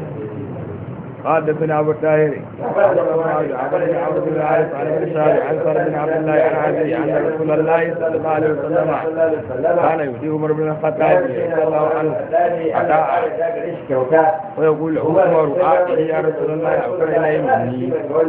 S2: حدثنا أبو الطاهر أخبرني عبد بن الحارث عن ابن شهاب عن سالم بن عبد الله عن أبي أن رسول الله صلى الله عليه وسلم كان يؤتي عمر بن الخطاب رضي الله عنه أداء ويقول له عمر آتيه يا رسول الله أكثر إليه مني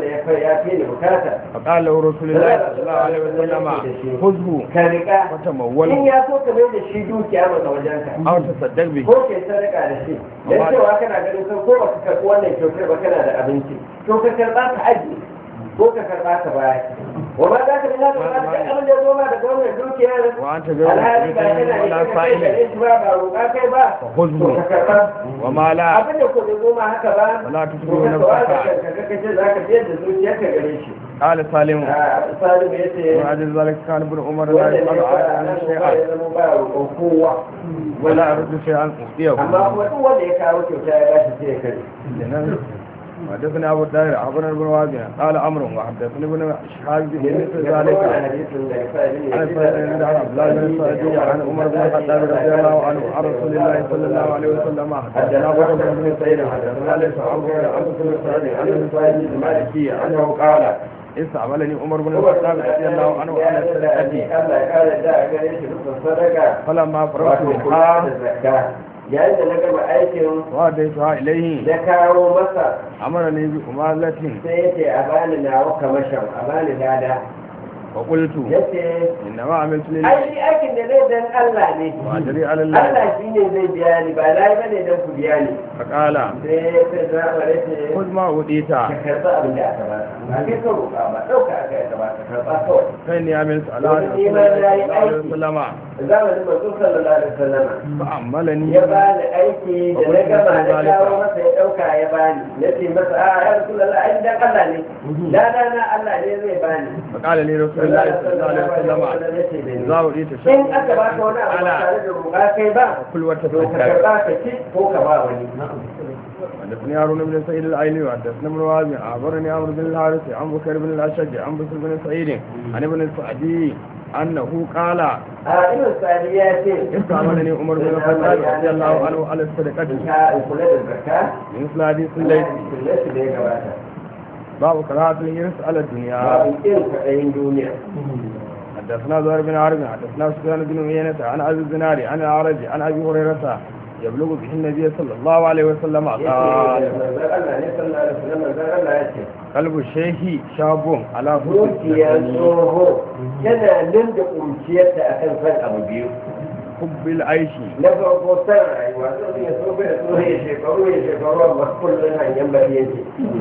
S2: فقال له رسول الله صلى الله عليه وسلم خذه فتمول
S1: in ya so ka mai da shi dukiya maka wajenka
S2: أو تصدق به
S1: ko ke sadaka da shi dan cewa kana ganin sai ko baka karɓi wannan kyautar ba kana da abinci to ka karɓa ka aji ko ka karɓa ka baya wa ma za ka bi na ka ba da abin da ya zo ma daga wannan dukiyar
S2: وأنت غير
S1: alhali ba
S2: مشرك
S1: kana
S2: ولا
S1: yi kai
S2: صائم
S1: da shi ba ba roƙa kai ba
S2: فخذه
S1: to ka karɓa
S2: وما لا
S1: abin da ko bai zo ma haka ba
S2: ولا
S1: to
S2: تتبعوا
S1: ka kawai da
S2: نفسك
S1: kanka kace za ka biyar da zuciyarka gare shi
S2: قال سالم
S1: a salim ya ce
S2: وعد ذلك كان ابن عمر لا
S1: wanda ne
S2: يسأل
S1: ba
S2: عن
S1: nan ba
S2: شيئا
S1: ya zama ba roƙon kowa
S2: ولا أرد شيئا أعطيه
S1: amma kuma duk wanda ya kawo kyauta ya bashi sai ya kare
S2: حدثنا أبو الداهر أخبرنا ابن وازع قال أمر وحدثني ابن شهاب بن مثل ذلك عن سعيد بن عبد الله بن السعدي عن عمر بن الخطاب رضي الله عنه عن رسول الله صلى الله عليه وسلم حدثنا أبو بكر بن سعيد حدثنا ليس عمرو بن عبد بن السعدي عن ابن سعيد المالكي أنه قال استعملني عمر بن الخطاب رضي الله عنه على الصدقة
S1: Allah ya kare da gare shi rukun sadaka
S2: فلما فرغت
S1: wato kula da
S2: منها
S1: zakka yayin da na gama aikin
S2: وأديتها إليه
S1: na kawo masa
S2: أمرني بأمالة
S1: sai yace a bani nawa kamashin a bani lada
S2: فقلت
S1: yace
S2: إنما عملت لله
S1: ai shi aikin da zai dan Allah ne
S2: وأدري على الله
S1: Allah shi ne zai biya ni ba lai bane dan ku biya ni
S2: فقال
S1: sai sai za a bare ce
S2: خذ ما أوديت
S1: ka karba abin da aka ba ba kai ka roƙa ba ɗauka aka yi ba ka karba kawai
S2: فإني عملت على
S1: ومن
S2: رسول الله صلى الله عليه وسلم
S1: zamanin manzo sallallahu alaihi wasallam
S2: فأملني
S1: ya bani aiki da na gama na kawo masa ya ɗauka ya bani na ce masa a ya rasulullah ai dan Allah ne dana na Allah ne zai bani
S2: فقال لي رسول الله صلى الله عليه وسلم إذا أوديت
S1: in
S2: شيئا
S1: aka baka wani abu ba tare da roƙa kai ba
S2: كل
S1: to ka
S2: وتفكر
S1: karba ka ci ko ka ba wani
S2: حدثني هارون بن سعيد العيني وحدثنا ابن وهب أخبرني عمرو بن الحارث عن بكر بن الأشج عن بكر بن سعيد عن ابن السعدي أنه قال
S1: a irin sadi ya ce
S2: استعملني عمر بن الخطاب رضي الله عنه على الصدقة
S1: ka kula da zakka
S2: مثل حديث الليث
S1: kullashi da ya gabata
S2: باب قراءة الحرص على الدنيا
S1: babu irin kaɗayin duniya
S2: حدثنا زهير بن حرب حدثنا سفيان بن عيينة عن أبي الزناد عن الأعرج عن أبي هريرة يبلغ به النبي صلى الله عليه وسلم قال
S1: manzan Allah ne sallallahu alaihi wasallam manzan Allah ya ce
S2: قلب الشيخ شاب على حسن
S1: dukiyar
S2: السنة
S1: tsoho yana nan da ƙunciyarta a kan san abu biyu
S2: حب العيش
S1: na farko san rayuwa zai ya so bai so ya shekaru ya shekaru amma kullum hanyar bari yake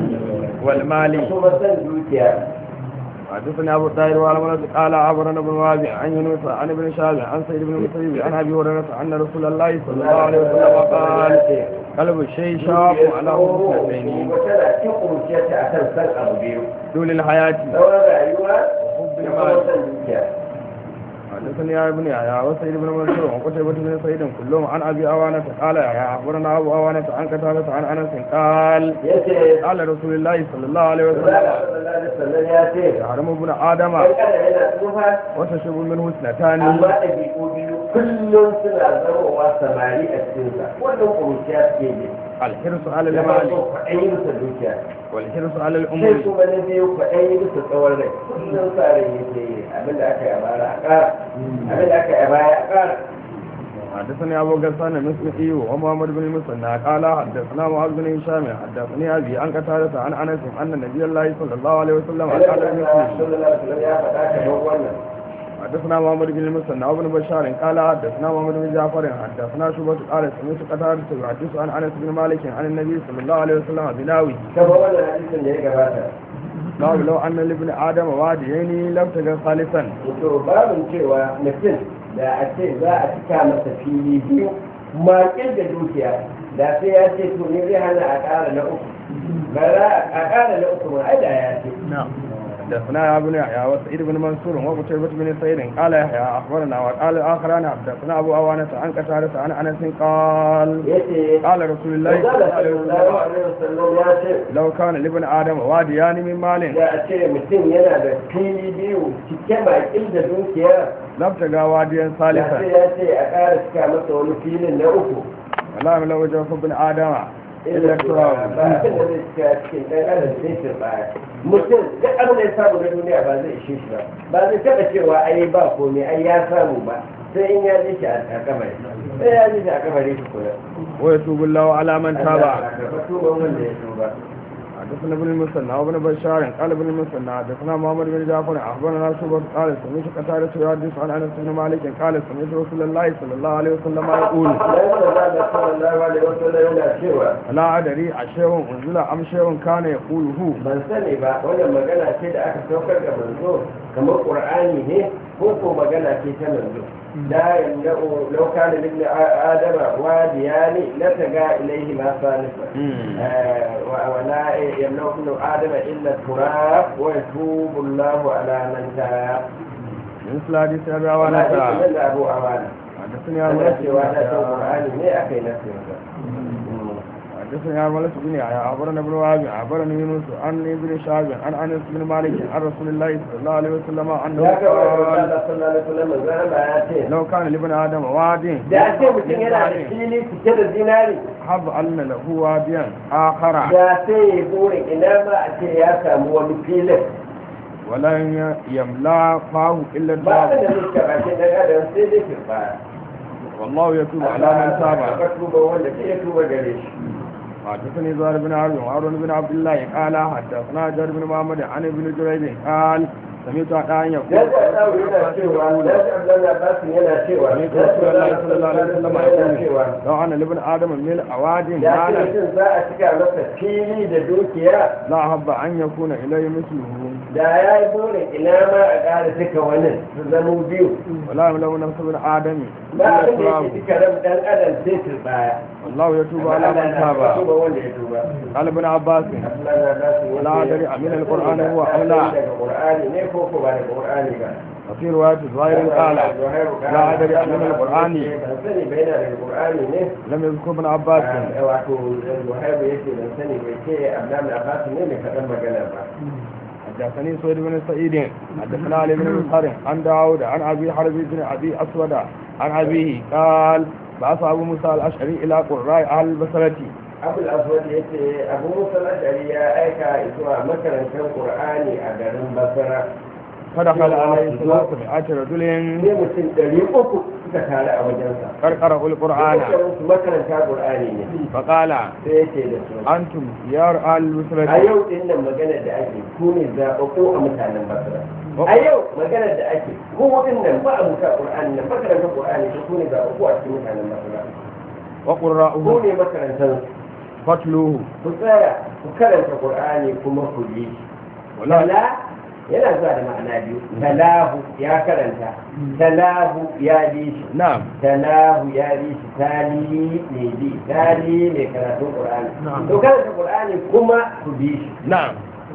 S2: والمال
S1: kuma san dukiya
S2: حدثني أبو الطاهر والمنذ قال عبرنا بن وابع عن يونس عن ابن شهاب عن سيد بن المسيب عن أبي هريرة أن رسول الله صلى الله عليه وسلم قال قلب الشيء شاب على حسن السنين
S1: tana cin ƙunciyarta a kan san abu biyu
S2: طول الحياة
S1: tsawon rayuwa
S2: وحب
S1: da kuma
S2: المال
S1: san dukiya
S2: حدثني يا ابن يحيى وسيد بن منصور وقتيبة بن سعيد كلهم عن ابي اوانة قال يا اخبرنا ابو اوانة عن قتادة عن انس قال
S1: yace
S2: قال رسول الله صلى الله عليه
S1: Allah
S2: وسلم
S1: sallallahu alaihi wasallam ya ce
S2: يحرم ابن ادم
S1: kai kada yana tsufa
S2: وتشرب منه اثنتان
S1: amma ɗabi'u biyu kullum suna zamowa samari a cikinsa wannan ƙuruciya suke ne
S2: الحرص على
S1: na
S2: المال
S1: farko kwaɗayi musa dukiya
S2: والحرص على
S1: sai
S2: الامور
S1: kuma na biyu kwaɗayi musa tsawon rai kullum sa rai yake yi abinda aka yi a bara a ƙara abinda aka yi a baya a ƙara
S2: حدثني ابو غسان المسلمي ومحمد بن المثنى قال حدثنا معاذ بن هشام حدثني ابي عن قتادة عن انس ان النبي الله صلى الله عليه وسلم قال للمسلم
S1: sallallahu alaihi wasallam ya faɗa kamar wannan
S2: حدثنا محمد بن المثنى وابن بشار قال حدثنا محمد بن جعفر حدثنا شعبة قال سمعت قتادة يحدث عن انس بن مالك عن النبي صلى الله عليه وسلم بناوي
S1: kamar wannan hadisin da ya gabata
S2: قال لو ان لابن ادم واديين لم تجد ثالثا
S1: to babin cewa mutum da a ce za a cika masa fili biyu makin da dukiya da sai ya ce to ne zai hana a ƙara na uku bara a ƙara na uku ma ai da ya ce
S2: نعم حدثنا يا ابن يحيى وسعيد بن منصور وقتيبة بن سعيد قال يحيى اخبرنا وقال الاخران حدثنا ابو اوانة عن قتادة عن انس قال
S1: yace
S2: قال رسول الله صلى الله عليه وسلم
S1: alaihi wasallam ya ce
S2: لو كان لابن ادم واديان من مال
S1: da a ce mutum yana da fili biyu cike makin da dukiya
S2: لم تجد واديا
S1: da sai
S2: ثالثا
S1: ya ce a ƙara cika masa wani filin na uku
S2: ولا من لو جوف ابن ادم
S1: illa
S2: الا
S1: tura ba
S2: التراب
S1: abin da zai cika cikin ɗan adam sai shi ba mutum duk abin da ya samu na duniya ba zai ishe shi ba ba zai taɓa cewa ai ba komai ai ya samu ba sai in ya ji shi a kabari sai ya ji shi a kabari shi kula
S2: ويتوب الله على من تاب
S1: da tuban wanda ya tuba
S2: حدثنا ابن المثنى وابن بشار قال ابن المثنى حدثنا محمد بن جعفر اخبرنا شعبة قال سمعت قتادة يحدث عن انس بن مالك قال سمعت رسول الله صلى الله عليه وسلم يقول
S1: sallallahu alaihi wasallam yana cewa
S2: لا ادري اشيء انزل ام شيء كان يقوله
S1: ban sani ba wannan magana ce da aka saukar da manzo kamar qur'ani ne ko ko magana ce ta manzo da yamna'u law kana ibn adama wadiyani la taga ilayhi ma salifa wa la yamna'u ibn adama illa turab wa yatubu Allah ala man taab
S2: من حديث ابي عوانة
S1: wannan abu awana
S2: حدثني
S1: ana
S2: ابو
S1: cewa da qur'ani ne akai nasinsa
S2: حدثني عن مالك بن يحيى اخبرنا ابن وهب اخبرني يونس عن ابن شهاب عن انس بن مالك عن رسول الله صلى الله عليه وسلم انه
S1: ya ga
S2: قال
S1: Allah sallallahu alaihi wasallam manzo ya ce
S2: لو كان لابن ادم واد
S1: da a ce mutum yana da fili cike da zinari
S2: حب ان له واديا اخر
S1: da sai ya burin ina ma a ce ya samu wani filin
S2: ولن يملا فاه إلا
S1: ba
S2: التراب
S1: da nuska bakin dan adam sai dai turbaya
S2: والله يتوب على من تاب.
S1: ka tuba wanda sai ya tuba gare shi.
S2: حدثني زهير بن حرب وهارون بن عبد الله قال حدثنا جابر بن محمد عن ابن جريج قال سمعت عن يقول
S1: dan da dawo yana cewa dan Abdullah Abbas yana cewa
S2: سمعت رسول الله صلى الله عليه وسلم يقول لو أن لابن آدم من أواد
S1: da
S2: مالا
S1: mutum za a cika masa fili da dukiya
S2: لا أحب أن يكون إليه مثله
S1: da ya yi burin ina ma a ƙara cika wannan su zamo biyu
S2: ولا يملأ نفس ابن آدم
S1: ba
S2: إلا
S1: abin da
S2: التراب
S1: yake cika ran dan adam sai turbaya.
S2: والله يتوب على من تاب.
S1: tuba wanda ya tuba.
S2: قال ابن عباس ولا أدري أمن القرآن هو أم لا. وفي رواية زهير قال لا أدري أمن القرآن لم يذكر ابن عباس. حدثني سويد بن سعيد حدثنا علي بن مسهر عن داود عن أبي حرب بن أبي أسود عن أبيه قال بعث أبو موسى الأشعري إلى قراء أهل البصرة
S1: abu al'aswad ya ce abu musa ashari ya aika zuwa makarantar qur'ani a garin basra
S2: فدخل عليه ثلاثة مئات رجل
S1: ne mutum ɗari uku suka tare a wajensa
S2: قرأوا القرآن
S1: su makaranta qur'ani ne
S2: فقال
S1: sai yake da su
S2: أنتم يا أهل
S1: a
S2: البصرة
S1: yau din nan magana da ake ku ne zaɓaɓɓu a mutanen basra a yau magana da ake ku din nan ba a muka qur'ani nan makarantar qur'ani ku ne zaɓaɓɓu a cikin mutanen basra ku
S2: وقراءه
S1: ne makarantar
S2: فاتلوه
S1: ku tsaya ku karanta qur'ani kuma ku yi
S2: ولا
S1: tala yana zuwa da ma'ana biyu talahu ya karanta talahu ya bi shi
S2: نعم
S1: talahu ya bi shi tali ne bi tali ne karatun qur'ani
S2: Na'am.
S1: to karanta qur'ani kuma ku bi shi
S2: نعم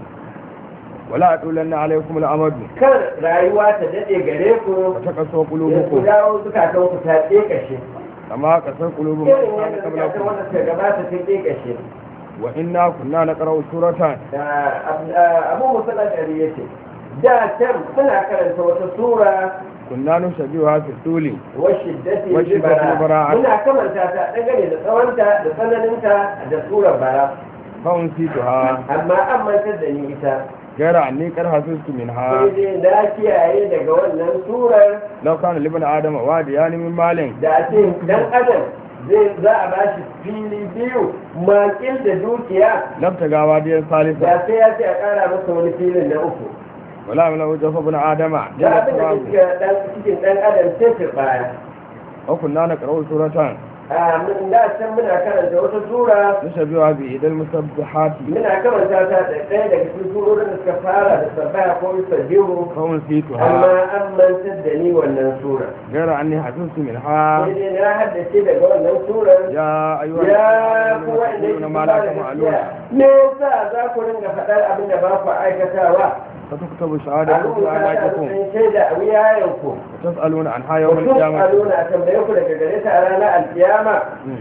S2: ولا أطولن عليكم الأمد
S1: kan rayuwa ta dade gare ku
S2: وتقسوا
S1: ya ku
S2: قلوبكم
S1: dawo zukatan ku ta kashe
S2: كما قسوا قلوب من
S1: irin
S2: كان
S1: yadda zukatan
S2: قبلكم
S1: wanda suka gabata ta kashe
S2: وإنا كنا نقرأ سورة
S1: abu musa al-ashari yace da can suna karanta wata sura
S2: كنا نشبهها في الطول
S1: washiddati
S2: Washiddati
S1: bara
S2: bara.
S1: muna kamanta ta dangane da tsawonta da tsananinta da surar bara
S2: فأنسيتها
S1: amma an mantar da ni ita
S2: غير أني قد حفظت منها
S1: sai dai na kiyaye daga wannan surar
S2: لو كان لابن آدم واديان من مال
S1: da a ce dan adam zai za a bashi fili biyu makil da dukiya
S2: لابتغى واديا ثالثا
S1: da sai ya ce a kara masa wani filin na uku
S2: ولا من وجه ابن آدم
S1: da
S2: إلا
S1: abin da
S2: التراب
S1: suke dan cikin dan adam sai turbaya
S2: وكنا نقرأ سورة
S1: a mun da can muna karanta wata sura
S2: نشبهها بإحدى المسبحات
S1: muna kamanta ta da ɗaya daga cikin surorin da suka fara da sabbaya ko sabihu
S2: فأنسيتها
S1: amma an mantar da ni wannan sura
S2: غير أني حفظت منها
S1: sai dai na haddace daga wannan surar
S2: يا أيها
S1: ya
S2: الذين
S1: kuwa inda
S2: آمنوا
S1: yake
S2: ما
S1: ba
S2: لا
S1: da
S2: تفعلون
S1: gaskiya me yasa za ku ringa faɗar abin da ba ku aikatawa
S2: فتكتب
S1: a
S2: شهادتكم
S1: rubuta ta
S2: أعمالكم
S1: sun shaida a wuyayenku
S2: وتسألون عنها يوم
S1: mutum
S2: القيامة
S1: aluna a tambaye ku daga gare ta a ranar alkiyama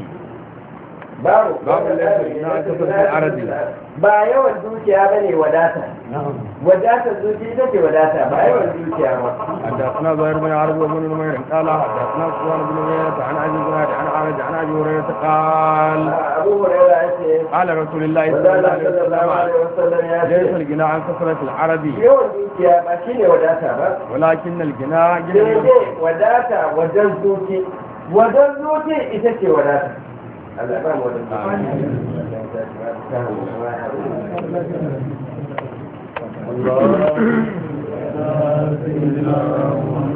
S1: babu
S2: Babu laifin na kasar aradi.
S1: ba yawan dukiya ba ne wadata wadatar zuci ita ce wadata ba yawan dukiya ba
S2: حدثنا زهير بن عرب وابن نمير قال حدثنا سفيان بن عيينة عن ابي زناد عن عرج عن ابي هريرة قال
S1: abu hurairah ya ce
S2: قال رسول الله صلى
S1: wanda
S2: الله
S1: Allah
S2: عليه
S1: sallallahu alaihi
S2: وسلم
S1: wasallam ya
S2: ليس
S1: ce
S2: الغنى عن كثرة العرب
S1: yawan dukiya ba shine wadata ba
S2: ولكن الغنى غنى
S1: daidai wadata wajen zuci wajen zuci ita ce wadata Allah ba mu wajen zuci
S2: الله